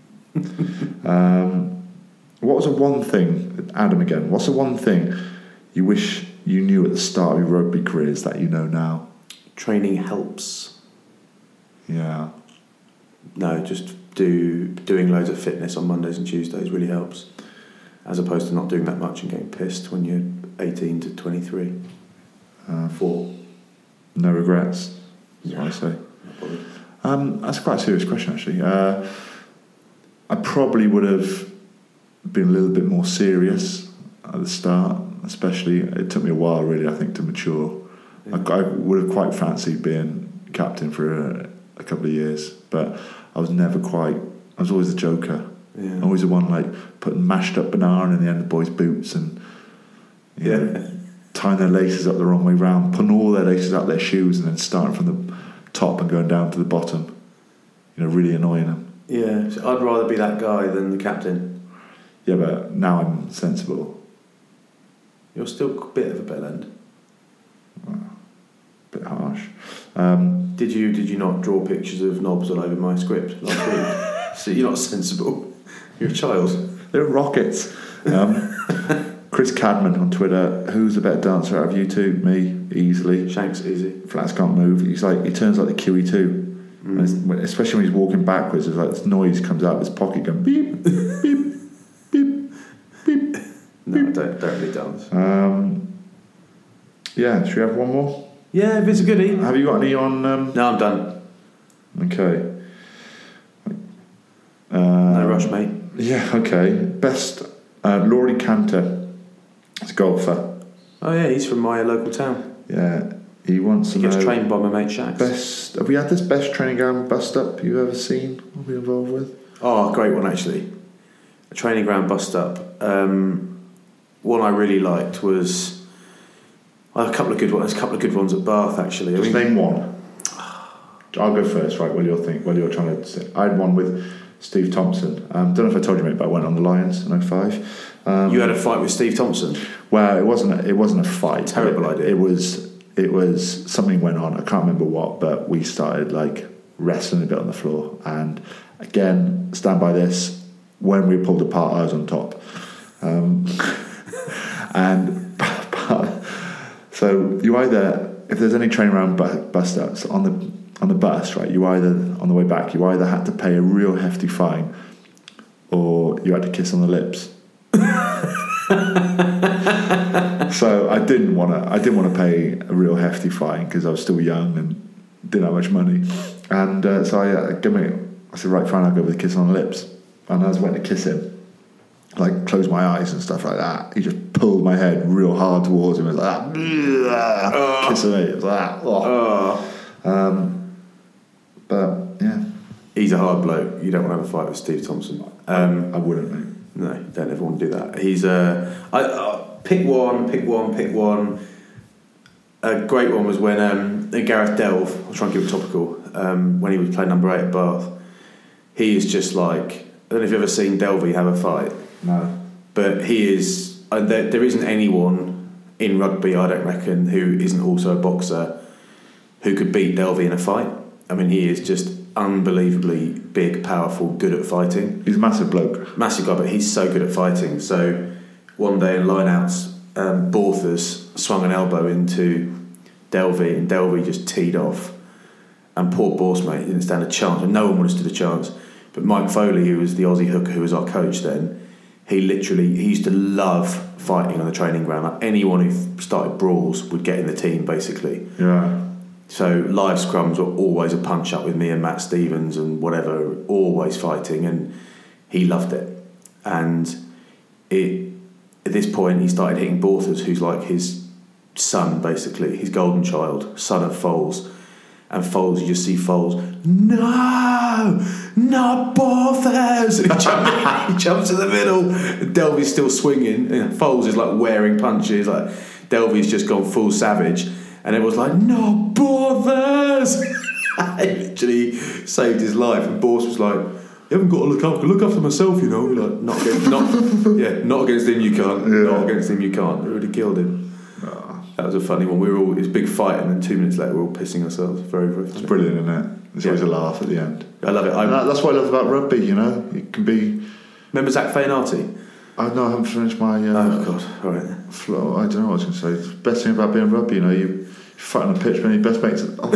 What was the one thing, Adam again, what's the one thing you wish you knew at the start of your rugby careers that you know now? Training helps. Yeah. No, just doing loads of fitness on Mondays and Tuesdays really helps, as opposed to not doing that much and getting pissed when you're 18 to 23. 4. No regrets, is what I say. That's quite a serious question, actually. I probably would have been a little bit more serious at the start, especially. It took me a while, really, I think, to mature. Yeah. I would have quite fancied being captain for a couple of years, but I was never quite. I was always the joker. Yeah. Always the one like putting mashed up banana in the end of the boys' boots and you know, tying their laces up the wrong way round, putting all their laces up their shoes and then starting from the top and going down to the bottom. You know, really annoying them. Yeah, so I'd rather be that guy than the captain. Yeah, but now I'm sensible. You're still a bit of a bell end. Well, a bit harsh. Did you not draw pictures of knobs all over my script last week? So you're not sensible. You're a child. They're rockets. Chris Cadman on Twitter. Who's the better dancer out of you two? Me, easily. Shanks, easy. Flats can't move. He turns like the QE2. Especially when he's walking backwards, it's like this noise comes out of his pocket going beep, beep, beep, beep. No, I don't really dance. Yeah, should we have one more? Yeah, if it's a goodie. Have you got any on? No, I'm done. Okay. No rush, mate. Yeah, okay. Best Laurie Cantor. He's a golfer. Oh yeah, he's from my local town. Yeah. He wants to He gets trained by my mate Shax. Have we had this best training ground bust up you've ever seen or been involved with? Oh, great one actually. A training ground bust up. One I really liked was a couple of good ones. At Bath actually. Just name one. I'll go first, right? While you're trying to say. I had one with Steve Thompson. Don't know if I told you, mate, but I went on the Lions in 05. You had a fight with Steve Thompson? Well, it wasn't a fight. Terrible idea. It was something went on. I can't remember what, but we started like wrestling a bit on the floor. And again, stand by this. When we pulled apart, I was on top. So you either, if there's any training around bust ups on the bus, right? You either on the way back, you either had to pay a real hefty fine, or you had to kiss on the lips. So I didn't want to pay a real hefty fine because I was still young and didn't have much money, and so I said, right, fine, I'll go with a kiss on the lips. And as I went to kiss him, like closed my eyes and stuff like that, he just pulled my head real hard towards him. It was like that, kissing me. It was like that. But yeah, he's a hard bloke. You don't want to have a fight with Steve Thompson. I wouldn't, mate. No, don't ever want to do that. He's pick one. A great one was when Gareth Delve, I'll try and keep it topical, when he was playing number 8 at Bath. He is just like, I don't know if you've ever seen Delvey have a fight. No. But he is, there isn't anyone in rugby, I don't reckon, who isn't also a boxer who could beat Delvey in a fight. I mean, he is just unbelievably big, powerful, good at fighting. He's a massive bloke. Massive guy, but he's so good at fighting. So one day in lineouts, Borthers swung an elbow into Delvey, and Delvey just teed off. And poor Borth's mate didn't stand a chance, and no one would have stood a chance. But Mike Foley, who was the Aussie hooker, who was our coach then, he used to love fighting on the training ground. Like anyone who started brawls would get in the team, basically. Yeah. So live scrums were always a punch up with me and Matt Stevens and whatever, always fighting, and he loved it. And at this point, he started hitting Borthers, who's like his son, basically, his golden child, son of Foles. And Foles, you just see Foles, no, not Borthers! And he jumps to the middle. Delvey's still swinging. And Foles is like wearing punches. Like Delvey's just gone full savage. And everyone's like, no, Borthers! He literally saved his life. And Borthers was like, you haven't got to look after myself, you know. Like, not against him you can't. Yeah. Not against him you can't. They would have killed him. That was a funny one. We were all, it was a big fight, and then 2 minutes later we were all pissing ourselves. Very, very funny. It's brilliant, isn't it? There's always a laugh at the end. I love it. That's what I love about rugby, you know. It can be... Remember Zach Fainarty? I haven't finished my... oh, God. All right. Flow. I don't know what I was going to say. The best thing about being rugby, you know, you fight on the pitch, but your best mates off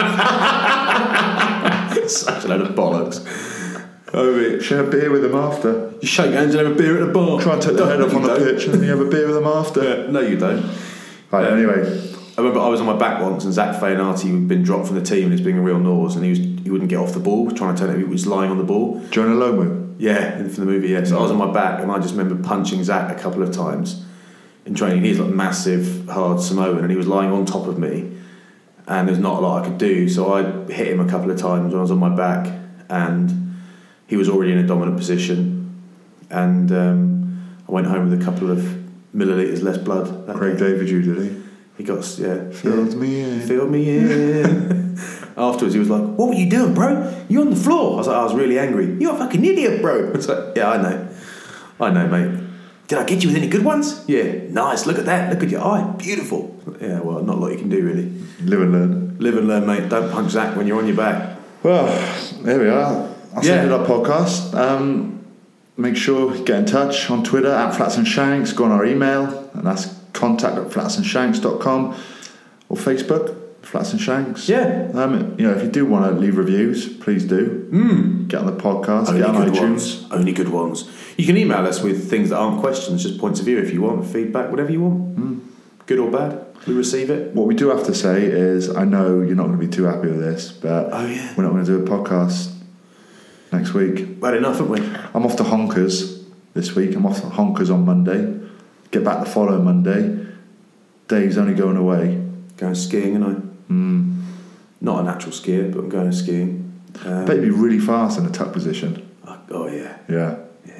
it. Such a load of bollocks. Share a beer with them after. You shake hands and have a beer at the bar. Try and take the head off on the pitch and then you have a beer with them after. Yeah, no, you don't. Right, anyway. I remember I was on my back once and Zach Fainarty had been dropped from the team and he was being a real nose and he wouldn't get off the ball, trying to turn it, he was lying on the ball. During a low move? Yeah, for the movie, yeah. So I was on my back and I just remember punching Zach a couple of times in training. He's like massive, hard Samoan and he was lying on top of me and there's not a lot I could do, so I hit him a couple of times when I was on my back and he was already in a dominant position and I went home with a couple of millilitres less blood. Craig David, you did he? He got, Filled me in. Filled me in. Afterwards, he was like, what were you doing, bro? You on the floor? I was like, I was really angry. You're a fucking idiot, bro. It's like, yeah, I know, mate. Did I get you with any good ones? Yeah, nice. Look at that. Look at your eye. Beautiful. Yeah, well, not a lot you can do, really. Live and learn. Live and learn, mate. Don't punch Zach when you're on your back. Well, there we are. That's the end of our podcast. Make sure you get in touch on Twitter at Flats and Shanks. Go on our email, and that's contact@flatsandshanks.com, or Facebook, Flats and Shanks. Yeah. You know, if you do want to leave reviews, please do. Get on the podcast. Only get on good iTunes. Ones. Only good ones. You can email us with things that aren't questions, just points of view if you want, feedback, whatever you want. Good or bad, we receive it. What we do have to say is, I know you're not going to be too happy with this, but we're not going to do a podcast next week. Bad enough, haven't we? I'm off to Honkers this week. I'm off to Honkers on Monday. Get back the following Monday. Dave's only going away. Going skiing, aren't I? Not a natural skier, but I'm going skiing. Bet you'd be really fast in a tuck position. Oh, yeah. Yeah.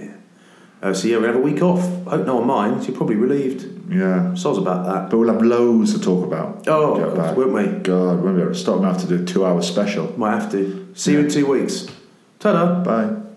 So we have a week off. I hope no one minds. You're probably relieved. Yeah. Soz about that. But we'll have loads to talk about. Oh, of course, won't we? God, won't we? Start, we'll have to do a 2-hour special. Might have to. See you in 2 weeks. Ta-da. Bye.